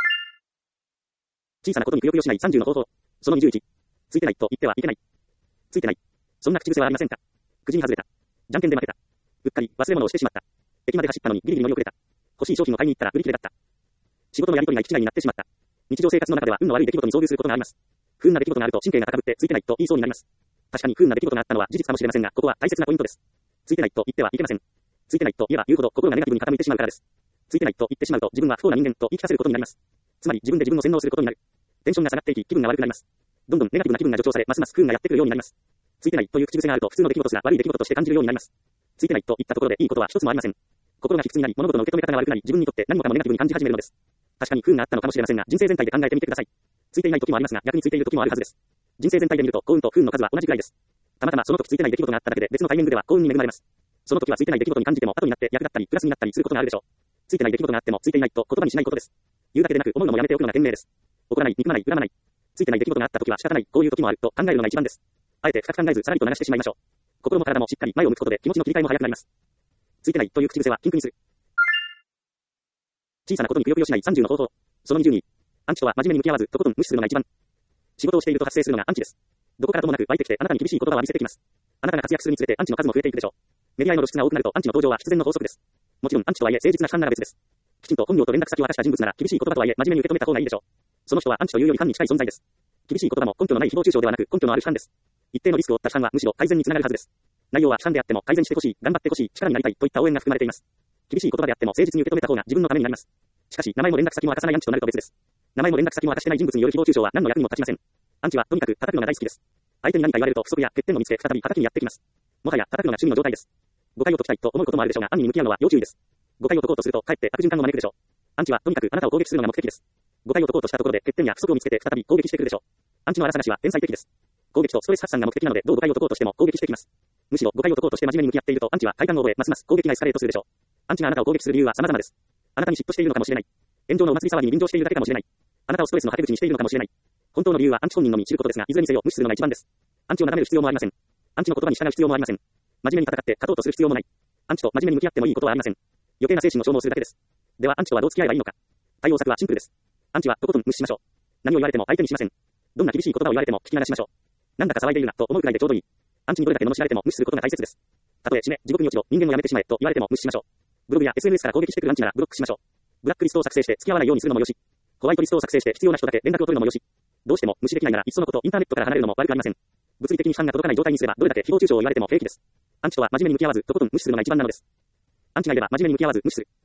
小さなことにくよくよしない30の方法。その21。ついてないと言ってはいけない。ついてない。そんな口癖はありませんか。くじに外れた。じゃんけんで負けた。うっかり忘れ物をしてしまった。駅まで走ったのにギリギリ乗り遅れた。欲しい商品を買いに行ったら売り切れだった。仕事のやり取りが行き違いになってしまった。日常生活の中では運の悪い出来事に遭遇することがあります。不運な出来事があると神経が高ぶってついてないと言いそうになります。確かに不運な出来事があったのは事実かもしれませんが、ここは大切なポイントです。ついてないと言ってはいけません。ついてないと言えば言うほど心がネガティブに傾いてしまうからです。 ついてないと言ってしまうと自分は不幸な人間と言い聞かせることになります。つまり自分で自分を洗脳することになる。テンションが下がっていき気分が悪くなります。どんどんネガティブな気分が助長されますます不運がやってくるようになります。ついてないという口癖があると普通の出来事すら悪い出来事として感じるようになります。ついてないと言ったところでいいことは一つもありません。心が卑屈になり物事の受け止め方が悪くなり自分にとって何もかもネガティブに感じ始めるのです。確かに不運があったのかもしれませんが人生全体で考えてみてください。ついていない時もありますが逆についている時もあるはずです。人生全体で見ると幸運と不運の数は同じくらいです。たまたまその時ついてない出来事があっただけで別のタイミングでは幸運に恵まれます。その時はついてない出来事に感じても後になって役立ったりプラスになったりすることがあるでしょう。ついてない出来事があってもついていないと言葉にしないことです。言うだけでなく思うのもやめておくのが賢明です。怒らない、憎まない、恨まない。ついてない出来事があった時は仕方ない、こういう時もあると考えるのが一番です。あえて深く考えずさらりと流してしまいましょう。心も体もしっかり前を向くことで気持ちの切り替えも早くなります。ついてないという口癖は禁句にする。小さなことにくよくよしない30の方法。その22。アンチとは真面目に向き合わずとことん無視するのが一番。仕事をしていると発生するのがアンチです。どこからともなく湧いてきてあなたに厳しい言葉を浴びせてきます。あなたが活躍するにつれてアンチの数も増えていくでしょう。メディアへの露出が多くなるとアンチの登場は必然の法則です。もちろんアンチとはいえ誠実な批判なら別です。きちんと本名と連絡先を明かした人物なら厳しい言葉とはいえ真面目に受け止めた方がいいでしょう。その人はアンチというよりファンに近い存在です。厳しい言葉も根拠のない誹謗中傷ではなく根拠のある批判です。一定のリスクを負った批判はむしろ改善につながるはずです。内容は批判であっても改善してほしい、頑張ってほしい、力になりたいといった応援が含まれています。厳しい言葉であっても誠実に受け止めた方が自分のためになります。しかし名前も連絡先も明かさないアンチとなると別です。名前も連絡先も明かしてない人物による誹謗中傷は何の役にも立ちません。アンチはとにかく叩くのが大好きです。相手に何か言われると不足や欠点を見つけ再び叩きにやってきます。もはや叩くのが趣味の状態です。誤解を解きたいと思うこともあるでしょうが、暗に向き合うのは要注意です。誤解を解こうとするとかえって悪循環を招くでしょう。アンチはとにかくあなたを攻撃するのが目的です。誤解を解こうとしたところで欠点や不足を見つけて再び攻撃してくるでしょう。アンチの荒探しは天才的です。攻撃とストレス発散が目的なのでどう誤解を解こうとしても攻撃してきます。むしろ誤解を解こうとして真面目に向き合っているとアンチは快感を覚えますます攻撃がエスカレートするでしょう。アンチがあなたを攻撃する理由は様々です。あなたに嫉妬しているのかもしれない。炎上のお祭り騒ぎに便乗しているだけかもしれない。あなたをストレスの果て口にしているのかもしれない。本当の理由はアンチ本人のみ知ることですが、いずれにせよ無視するのが一番です。アンチを眺める必要もありません。アンチの言葉に従う必要もありません。真面目に戦って勝とうとする必要もない。アンチと真面目に向き合ってもいいことはありません。余計な精神を消耗するだけです。ではアンチとはどう付き合えばいいのか。対応策はシンプルです。アンチはとことん無視しましょう。何を言われても相手にしません。どんな厳しい言葉を言われても聞き流しましょう。なんだか騒いでいるなと思うくらいでちょうどいい。アンチにどれだけ罵られても無視することが大切です。たとえ死ね、地獄に落ちろ、人間をやめてしまえと言われても無視しましょう。ブログや SNS から攻撃してくるアンチならブロックしましょう。ブラックリストを作成して付き合わないようにするのもよし。ホワイトリストを作成して必要な人だけ連絡を取るのもよし。どうしても無視できないならいっそのことインターネットから離れるのも悪くありません。物理的に批判が届かない状態にすればどれだけ誹謗中傷を言われても平気です。アンチとは真面目に向き合わずとことん無視するのが一番なのです。アンチがいれば真面目に向き合わず無視する。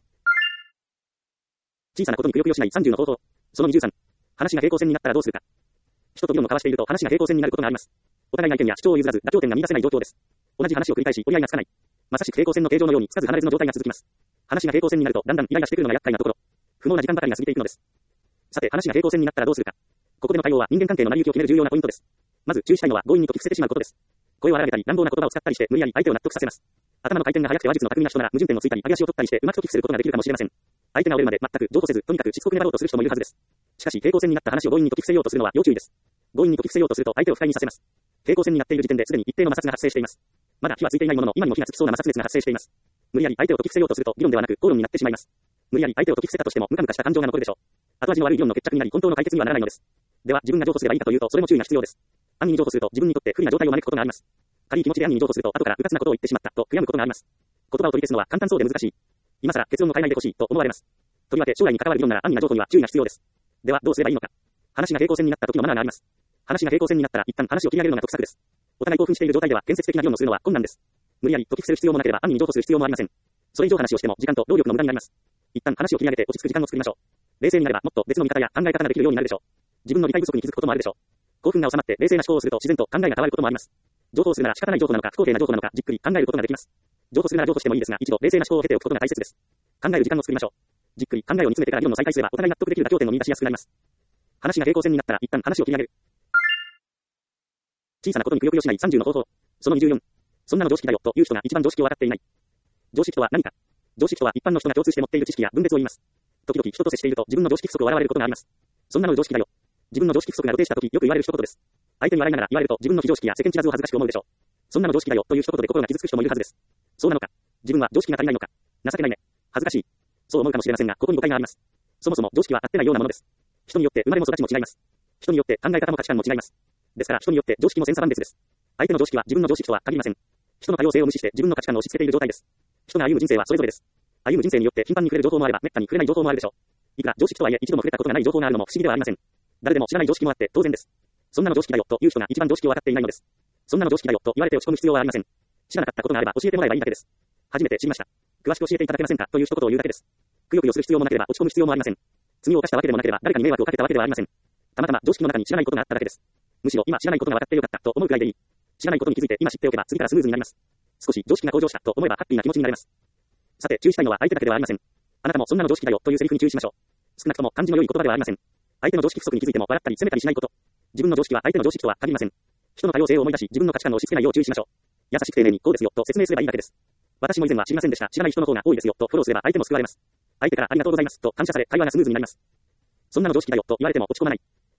小さなことにくよくよしない30の方法。その23。話が平行線になったらどうするか。人と議論を交わしていると話が平行線になることがあります。お互いの意見や主張を譲らず妥協点が見出せない状況です。同じ話を繰り返し折り合いがつかない。まさしく平行線の形状のようにつかず離れずの状態が続きます。話が平行線になるとだんだんイライラしてくるのが厄介なところ。不毛な時間ばかりが過ぎていくのです。さて話が平行線になったらどうするか。ここでの対応は人間関係の成り行きを決める重要なポイントです。まず注意したいのは強引に解き伏せてしまうことです。声を荒げたり乱暴な言葉を使ったりして無理やり相手を納得させます。頭の回転が速くて話術の巧みな人なら矛盾点をついたり揚げ足を取ったりしてうまく解き伏せることができるかもしれません。相手が折れるまで全く譲歩せずとにかくしつこく粘ろうとする人もいるはずです。しかし平行線になった話を強引に解き伏せようとするのは要注意です。強引に解き伏せようとすると相手を不快にさせます。平行線になっている時点ですでに一定の摩擦が発生しています。まだ火はついていないものの今にも火がつきそうな摩擦熱が発生しています。無理やり相手を解き伏せようとすると議論ではなく口論になってしまいます。無理やり相手を解き伏せたとしてもムカムカした感情が残るでしょう。後味の悪い議論の決着になり本当の解決にはならないのです。では自分が譲歩すればいいかというとそれも注意が必要です。暗に譲歩すると自分にとって不利な状態を招くことがあります。軽い気持ちで暗に譲歩すると後からうかつなことを言ってしまったと悔やむことがあります。言葉を取り消すのは簡単そうで難しい。今更結論を変えないでほしいと思われます。とりわけ将来に関わる議論なら暗にな譲歩には注意が必要です。ではどうすればいいのか。話が平行線になった時のマナーがあります。話が平行線になったら一旦話を切り上げるのが得策です。お互い興奮している状態では建設的な議論をするのは困難です。無理やり解き伏せる必要もなければ暗に譲歩する必要もありません。それ以上話をしても時間と労力の無駄になります。一旦話を切り上げて落ち着く時間を作りましょう。冷静になればもっと別の見方や考え方ができるようになるでしょう。自分の理解不足に気づくこともあるでしょう。興奮が収まって冷静な思考をすると自然と考えが変わることもあります。情報をするなら仕方ない情報なのか不公平な情報なのかじっくり考えることができます。情報するなら情報してもいいですが一度冷静な思考を経ておくことが大切です。考える時間を作りましょう。じっくり考えを煮詰めてから議論を再開すればお互い納得できる妥協点を見出しやすくなります。話が平行線になったら一旦話を切り上げる。小さなことにくよくよしない30の方法。その24。そんなの常識だよという人が一番常識を分かっていない。常識とは何か。常識とは一般の人が共通して持っている知識や分別を言います。時々人と接していると自分の常識不足を笑われることがあります。そんなの常識だよ。自分の常識不足が露呈した時よく言われる一言です。相手に笑いながら言われると自分の非常識や世間知らずを恥ずかしく思うでしょう。そんなの常識だよという一言で心が傷つく人もいるはずです。そうなのか。自分は常識が足りないのか。情けないね。恥ずかしい。そう思うかもしれませんが、ここに誤解があります。そもそも常識は合ってないようなものです。人によって生まれも育ちも違います。人によって考え方も価値観も違います。ですから人によって常識も千差万別です。相手の常識は自分の常識とは限りません。人の多様性を無視して自分の価値観を押し付けている状態です。人が歩む人生はそれぞれです。歩む人生によって頻繁に触れる情報もあれば、滅多に触れない情報もあるでしょう。いくら常識とはいえ一度も触れたことがない情報があるのも不思議ではありません。誰でも知らない常識もあって当然です。そんなの常識だよという人が一番常識を分かっていないのです。そんなの常識だよと言われて落ち込む必要はありません。知らなかったことがあれば教えてもらえばいいだけです。初めて知りました。詳しく教えていただけませんかという一言を言うだけです。 くよくよする必要もなければ落ち込む必要もありません。罪を犯したわけでもなければ誰かに迷惑をかけたわけではありません。たまたま常識の中に知らないことがあっただけです。むしろ今知らないことが分かってよかったと思うくらいでいい。知らないことに気づいて今知っておけば次からスムーズになります。少し常識が向上したと思えばハッピーな気持ちになれます。さて注意したいのは相手だけではありません。あなたもそんなの常識だよというセリフに注意しましょう。少なくとも感じの良い言葉ではありません。相手の常識不足に気づいても笑ったり責めたりしないこと。自分の常識は相手の常識とは限りません。人の多様性を思い出し自分の価値観を押し付けないよう注意しましょう。優しく丁寧にこうですよと説明すればいいだけです。私も以前は知りませんでした。知らない人の方が多いですよとフォローすれば相手も救われます。相手からありがとうございますと感謝され会話がスムーズになります。そんなの常識だよと言われても落ち込まない。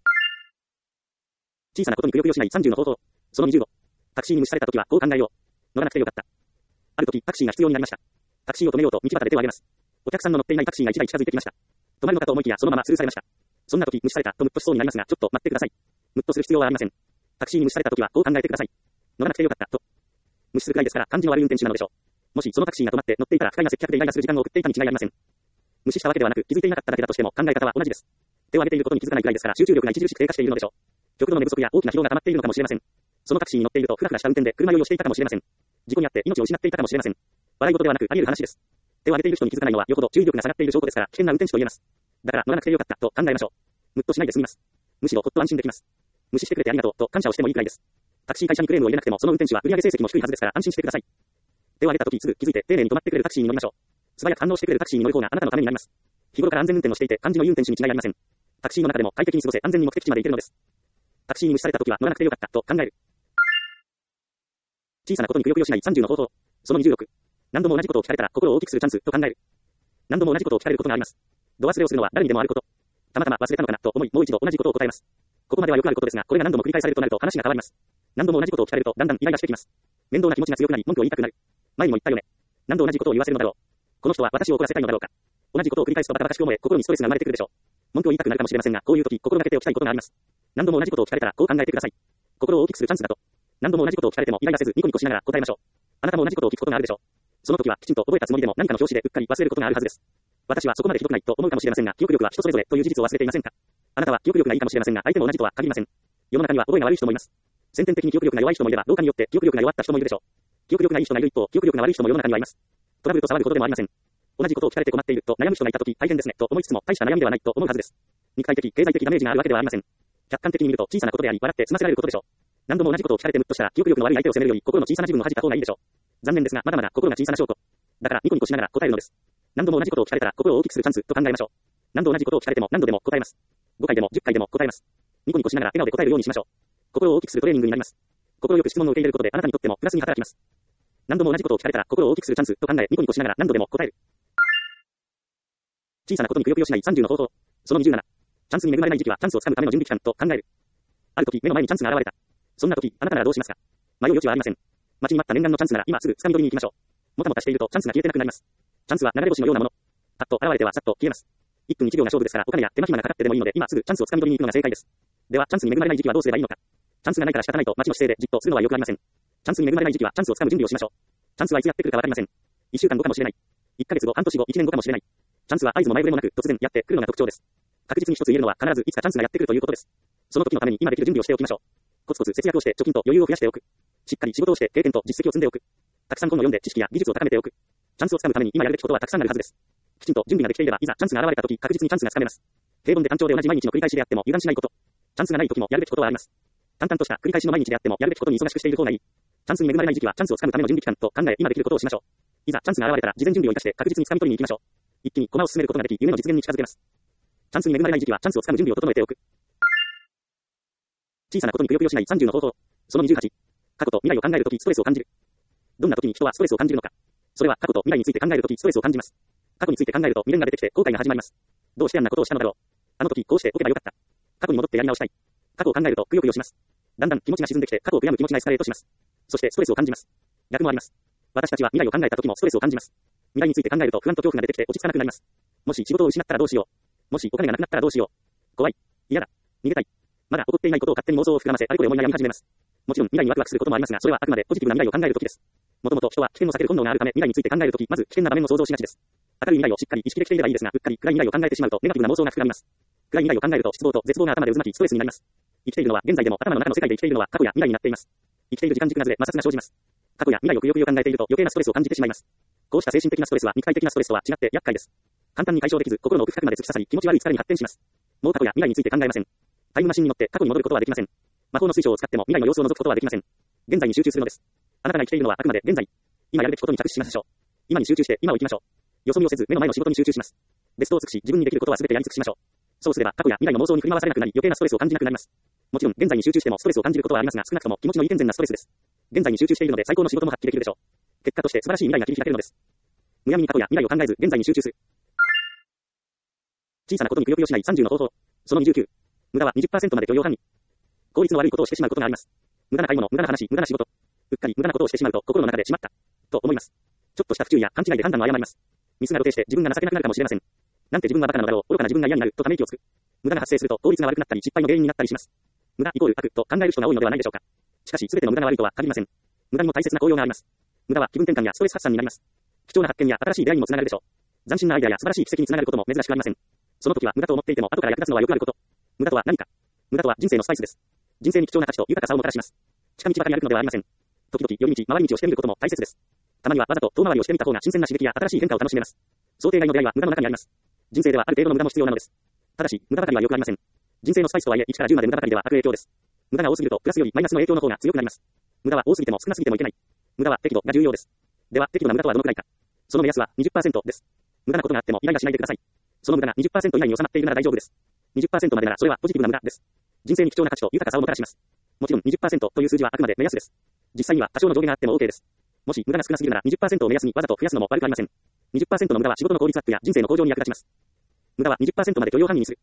小さなことにくよくよしない30の方法。その25。タクシーに無視された時はこう考えよう。乗らなくてよかった。ある時タクシーが必要になりました。タクシーを止めようと道端で手を挙げます。お客さんの乗っていないタクシーが1台近づいてきました。止まるのかと思いきやそのままスルーされました。そんな時無視されたとムッとしそうになりますがちょっと待ってください。ムッとする必要はありません。タクシーに無視された時はこう考えてください。乗らなくてよかったと。無視するくらいですから感じの悪い運転手なのでしょう。もしそのタクシーが止まって乗っていたら不快な接客でイライラする時間を送っていたに違いありません。無視したわけではなく気づいていなかっただけだとしても考え方は同じです。手を挙げていることに気づかないくらいですから集中力が著しく低下しているのでしょう。極度の寝不足や大きな疲労が溜まっているのかもしれません。そのタクシーに乗っているとフラフラした運転で車酔いをしていたかもしれません。事故にあって命を失っていたかもしれません。笑い事ではなくあり得る話です。手を挙げている人に気づかないのはよほど注意力が下がっている証拠ですから危険な運転手と言えます。だから乗らなくてよかったと考えましょう。ムッとしないで済みます。むしろほっと安心できます。無視してくれてありがとうと感謝をしてもいいくらいです。タクシー会社にクレームを入れなくてもその運転手は売上成績も低いはずですから安心してください。手を挙げた時すぐ気づいて丁寧に止まってくれるタクシーに乗りましょう。素早く反応してくれるタクシーに乗る方があなたのためになります。日頃から安全運転をしていて感じのいい運転手に違いありません。タクシーの中でも快適に過ごせ安全に目的地まで行けるのです。タクシーに無視された時は乗らなくてよかったと考える。小さなことにくよくよしない30の方法。その26。何度も同じことを聞かれたら心を大きくするチャンスと考える。何度も同じことを聞かれることがあります。度忘れをするのは誰にでもあること。たまたま忘れたのかなと思いもう一度同じことを答えます。ここまではよくあることですがこれが何度も繰り返されるとなると話が変わります。何度も同じことを聞かれるとだんだんイライラしてきます。面倒な気持ちが強くなり文句を言いたくなる。前にも言ったよね。何度同じことを言わせるのだろう。この人は私を怒らせたいのだろうか。同じことを繰り返すとバカバカしく思え心にストレスが生まれてくるでしょう。文句を言いたくなるかもしれませんがこういう時心がけておきたいことがあります。何度も同じことを聞かれたらこう考えてください。心を大きくするチャンスだと。何度も同じことを聞かれてもイライラせずニコニコしながら答えましょう。あなたも同じことを聞くことがあるでしょう。その時はきちんと覚えたつもりでも何かの表紙でうっかり忘れることがあるはずです。私はそこまでひどくないと思うかもしれませんが記憶力は人それぞれという事実を忘れていませんか。あなたは記憶力がいいかもしれませんが相手も同じとは限りません。世の中には覚えが悪い人もいます。先天的に記憶力が弱い人もいれば老化によって記憶力が弱った人もいるでしょう。記憶力がいい人がいる一方記憶力が悪い人も世の中にはいます。トラブルと騒ぐことでもありません。同じことを聞かれて困っていると悩む人がいた時大変ですねと思いつつも大した悩みではないと思うはずです。肉体的経済的ダメージがあるわけではありません。客観的に見ると小さなことであり笑って済ませられることでしょう。何度も同じことを聞かれてムッとしたら記憶力の悪い相手を責めるより心の小さな自分を恥じた方がいいでしょう。残念ですがまだまだ心が小さな証拠。だからニコニコしながら答えるのです。何度も同じことを聞かれたら心を大きくするチャンスと考えましょう。何度同じことを聞かれても何度でも答えます。5回でも10回でも答えます。ニコニコしながら笑顔で答えるようにしましょう。心を大きくするトレーニングになります。心よく質問を受け入れることであなたにとってもプラスに働きます。何度も同じことを聞かれたら心を大きくするチャンスと考えニコニコしながら何度でも答える。小さなことにくよくよしない30の方法。その27。チャンスに恵まれない時期はチャンスをつかむための準備期間と考える。ある時目の前にチャンスが現れた。そんな時あなたならどうしますか。迷う余地はありません。待ちに待った念願のチャンスなら今すぐ掴み取りに行きましょう。もたもたしているとチャンスが消えてなくなります。チャンスは流れ星のようなもの。パッと現れてはさっと消えます。1分1秒が勝負ですからお金や手間暇がかかってでもいいので今すぐチャンスを掴み取りに行くのが正解です。ではチャンスに恵まれない時期はどうすればいいのか。チャンスがないから仕方ないと待ちの姿勢でじっとするのはよくありません。チャンスに恵まれない時期はチャンスを掴む準備をしましょう。チャンスはいつやってくるかわかりません。1週間後かもしれない。1ヶ月後、半年後、1年後かもしれない。チャンスは合図も前触れもなく突然やってくるのが特徴です。確実に一つ言えるのは必ずいつかチャンスがやってくるということです。その時のために今できる準備をしておきましょう。コツコツ節約をして貯金と余裕を増やしておく。しっかり仕事をして経験と実績を積んでおく。たくさん本を読んで知識や技術を高めておく。チャンスをつかむために今やるべきことはたくさんあるはずです。きちんと準備ができていればいざチャンスが現れた時確実にチャンスがつかめます。平凡で単調で同じ毎日の繰り返しであっても油断しないこと。チャンスがない時もやるべきことはあります。淡々とした繰り返しの毎日であってもやるべきことに忙しくしている方がいい。チャンスに恵まれない時期はチャンスをつかむための準備期間と考え今できることをしましょう。いざチャンスが現れたら事前準備を生かして確実につかみ取りに行きましょう。一気に駒を進めることができ夢の実現に近づけます。チャンスに恵まれない時期はチャンスをつかむ準備を整えておく。小さなことにくよくよしない30の方法。その28。過去と未来を考えるときストレスを感じる。どんな時に人はストレスを感じるのか。それは過去と未来について考えるときストレスを感じます。過去について考えると未練が出てきて後悔が始まります。どうしてあんなことをしたのだろう。あの時こうしておけばよかった。過去に戻ってやり直したい。過去を考えるとくよくよします。だんだん気持ちが沈んできて過去を悔やむ気持ちがエスカレートします。そしてストレスを感じます。逆もあります。私たちは未来を考えた時もストレスを感じます。未来について考えると不安と恐怖が出てきて落ち着かなくなります。もし仕事を失ったらどうしよう。もしお金がなくなったらどうしよう。怖い。嫌だ。逃げたい。まだ起こっていないことを勝手に妄想を膨らませあれこれ思い悩み始めます。もちろん未来にワクワクすることもありますがそれはあくまでポジティブな未来を考える時です。もともと人は危険を避ける本能があるため未来について考えるときまず危険な場面を想像しがちです。明るい未来をしっかり意識できていればいいですがうっかり暗い未来を考えてしまうとネガティブな妄想が膨らみます。暗い未来を考えると失望と絶望が頭で渦巻きストレスになります。生きているのは現在でも頭の中の世界で生きているのは過去や未来になっています。生きている時間軸がずれ摩擦が生じます。過去や未来をくよくよ考えていると余計なストレスを感じてしまいます。こうした精神的なストレスは肉体的なストレスとは違って厄介です。 簡単に解消できず、心の奥深くまで突き刺さり、気持ち悪い疲れに発展します。もう過去や未来について考えません。タイムマシンに乗って過去に戻ることはできません。魔法の水晶を使っても未来の様子を覗くことはできません。現在に集中するのです。あなたが生きているのはあくまで現在。今やるべきことに着手しましょう。今に集中して今を生きましょう。よそ見をせず目の前の仕事に集中します。ベストを尽くし自分にできることは全てやり尽くしましょう。そうすれば過去や未来の妄想に振り回されなくなり余計なストレスを感じなくなります。もちろん現在に集中してもストレスを感じることはありますが少なくとも気持ちのいい健全なストレスです。現在に集中しているので最高の仕事も発揮できるでしょう。結果として素晴らしい未来が切り開けるのです。むやみに過去や未来を考えず現在に集中する。小さなことにくよくよしない30の方法。その29。無駄は 20% まで許容範囲。効率の悪いことをしてしまうことがあります。無駄な買い物、無駄な話、無駄な仕事。うっかり無駄なことをしてしまうと心の中でしまった。と思います。ちょっとした不注意や勘違いで判断を誤ります。ミスが露呈して自分が情けなくなるかもしれません。なんて自分はバカなのだろう、愚かな自分が嫌になるとため息をつく。無駄が発生すると効率が悪くなったり失敗の原因になったりします。無駄イコール悪と考える人が多いのではないでしょうか。しかし全ての無駄が悪いとは限りません。無駄にも大切な効用があります。無駄は気分転換やストレス発散になります。貴重な発見や新しい出会いにもつながるでしょう。斬新なアイデアや素晴らしい奇跡につながることも珍しくありません。その時は無駄と思っていても後から役立つのはよくあること。無駄とは何か。無駄とは人生のスパイスです。人生に貴重な価値と豊かさをもたらします。近道ばかり歩くのではありません。時々寄り道、回り道をしてみることも大切です。たまにはわざと遠回りをしてみた方が新鮮な刺激や新しい変化を楽しめます。想定外の出会いは無駄の中にあります。人生ではある程度の無駄も必要なのです。ただし、無駄ばかりはよくありません。人生のスパイスとはいえ1から10まで無駄ばかりでは悪影響です。無駄が多すぎるとプラスよりマイナスの影響の方が強くなります。無駄は多すぎても少なすぎてもいけない。無駄は適度が重要です。では、適度な無駄とはどのくらいか。その目安は 20% です。無駄なことがあってもイライラしないでください。その無駄が 20% 以内に収まっているなら大丈夫です。20% までならそれはポジティブな無駄です。人生に貴重な価値と豊かさをもたらします。もちろん 20% という数字はあくまで目安です。実際には多少の上限があっても OK です。もし無駄が少なすぎるなら 20% を目安にわざと増やすのも悪くありません。20% の無駄は仕事の効率アップや人生の向上に役立ちます。無駄は 20% まで許容範囲にする。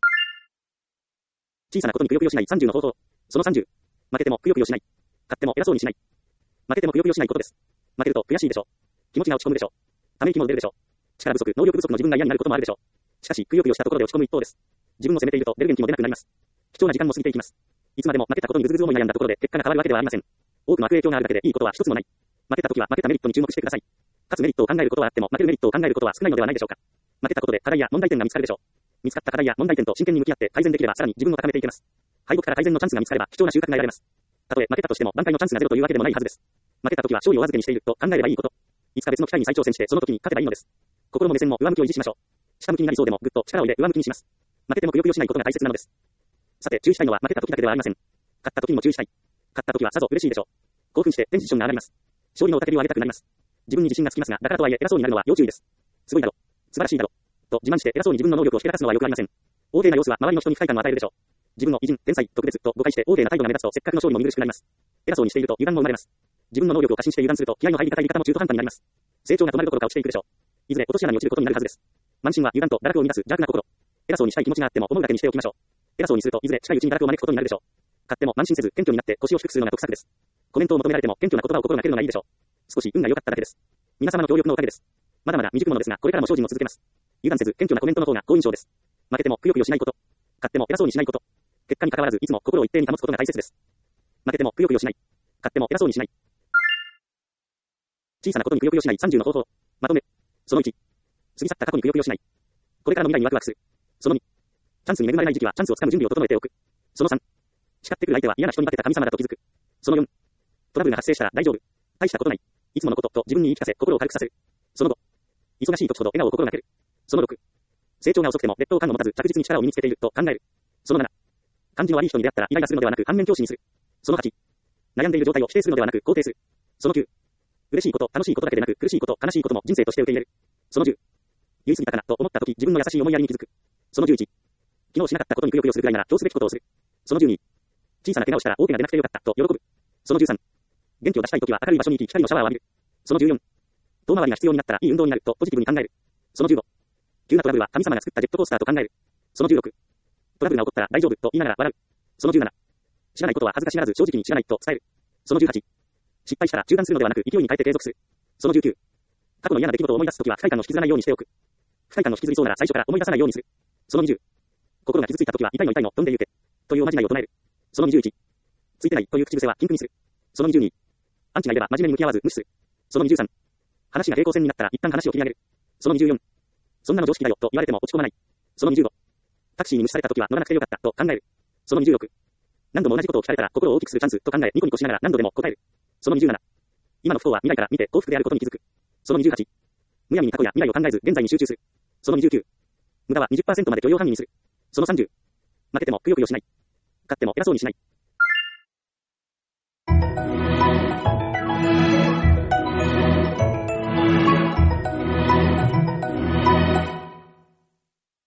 小さなことにくよくよしない30の方法。その30。負けてもくよくよしない。勝っても偉そうにしない。負けてもくよくよしないことです。負けると悔しいでしょう。気持ちが落ち込むでしょう。ため息も出るでしょう。力不足、能力不足の自分が嫌になることもあるでしょう。しかし、くよくよしたところで落ち込む一方です。自分を責めていると出る元気も出なくなります。貴重な時間も過ぎていきます。いつまでも負けたことにぐずぐず思い悩んだところで結果が変わるわけではありません。多くの悪影響があるだけでいいことは一つもない。負けた時は負けたメリットに注目してください。かつメリットを考えることはあっても負けるメリットを考えることは少ないのではないでしょうか。負けたことで課題や問題点が見つかるでしょう。見つかった課題や問題点と真剣に向き合って改善できればさらに自分を高めていけます。敗北から改善のチャンスが見つかれば貴重な収穫が得られます。たとえ負けたとしても挽回のチャンスがゼロというわけでもないはずです。負けた時は勝利をお預けにしていると考えればいいこと。いつか別の機会に再挑戦してその時に勝てばいいのです。心も目線も上向きを維持しましょう。下向きになりそうでもぐっと力を入れ上向きにします。負けてもくよくよしないことが大切なのです。さて注意したいのは負けた時だけではありません。勝った時にも注意したい。勝った時はさぞ嬉しいでしょう。興奮してテンションが上がります。勝利の雄たけびを上げたくなります。自分に自信がつきますが、だからとはいえ偉そうになるのは要注意です。すごいだろ。素晴らしいだろ。と自慢して偉そうに自分の能力をひけらかすのはよくありません。大勢な様子は周りの人に不快感を与えるでしょう。自分の偉人、天才、特別と誤解して大勢な態度が目立つとせっかくの勝利も見苦しくなります。偉そうにしていると油断も生まれます。自分の能力を過信して油断すると気合の入り方言い方も中途半端になります。成長が止まるどころか落ちていくでしょう。いずれ落とし穴に落ちることになるはずです。慢心は油断と堕落を生み出す邪悪な心。偉そうにしたい気持ちがあっても思うだけにしておきましょう。偉そうにするといずれ近いうちに堕落を招くことになるでしょう。勝っても慢心せず謙虚になって腰を低くするのが得策です。コメントを求められても謙虚な言葉を心がけるのがいいでしょう。少し運が良かっただけです。皆様の協力のおかげです。まだまだ未熟者ですが、これからも精進を続けます。油断せず謙虚なコメントの方が好印象です。負けてもくよくよしないこと。勝っても偉そうにしないこと。結果に関わらずいつも心を一定に保つことが大切です。負けてもくよくよしない。勝っても偉そうにしない。小さなことにくよくよしない30の方法。まとめ。その1。過ぎ去った過去にくよくよしない。これからの未来にワクワクする。その2。チャンスに恵まれない時期はチャンスをつかむ準備を整えておく。その3。叱ってくる相手は嫌な人に化けた神様だと気づく。その4。トラブルが発生したら大丈夫。大したことない。いつものことと自分に言い聞かせ心を軽くさせる。その5。忙しい時ほど笑顔を心がける。その6。成長が遅くても劣等感を持たず着実に力を身につけていると考える。その7。感じの悪い人に出会ったらイライラするのではなく反面教師にする。その8。悩んでいる状態を否定するのではなく肯定する。その9。嬉しいこと、楽しいことだけでなく苦しいこと、悲しいことも人生として受け入れる。その10。言い過ぎたかなと思った時自分の優しい思いやりに気づく。その11。昨日しなかったことにくよくよするくらいなら今日すべきことをする。その12。小さな怪我をしたら大怪我でなくてよかったと喜ぶ。その13。元気を出したい時は明るい場所に行き光のシャワーを浴びる。その14。遠回りが必要になったらいい運動になるとポジティブに考える。その15。急なトラブルは神様が作ったジェットコースターと考える。その16。トラブルが起こったら大丈夫と言いながら笑う。その17。知らないことは恥ずかしがらず正直に知らないと伝える。その18。失敗したら中断するのではなく勢いに変えて継続する。その19。過去の嫌な出来事を思い出すときは不快感を引きずらないようにしておく。不快感を引きずりそうなら最初から思い出さないようにする。その20。心が傷ついたときは痛いの痛いの飛んで言うて。というおまじないを唱える。その21。ついてないという口癖は禁句にする。その22。アンチがいれば真面目に向き合わず無視する。その23。話が平行線になったら一旦話を切り上げる。その24。そんなの常識だよと言われても落ち込まない。その25。タクシーに無視されたときは乗らなくてよかったと考える。その26。何度も同じことを聞かれたら心を大きくするチャンスと考えニコニコしながら何度でも答える。その27。今の不幸は未来から見て幸福であることに気づく。その28。むやみに過去や未来を考えず現在に集中する。 その29。無駄は 20% まで許容範囲にする。その30。負けてもくよくよしない。勝っても偉そうにしない。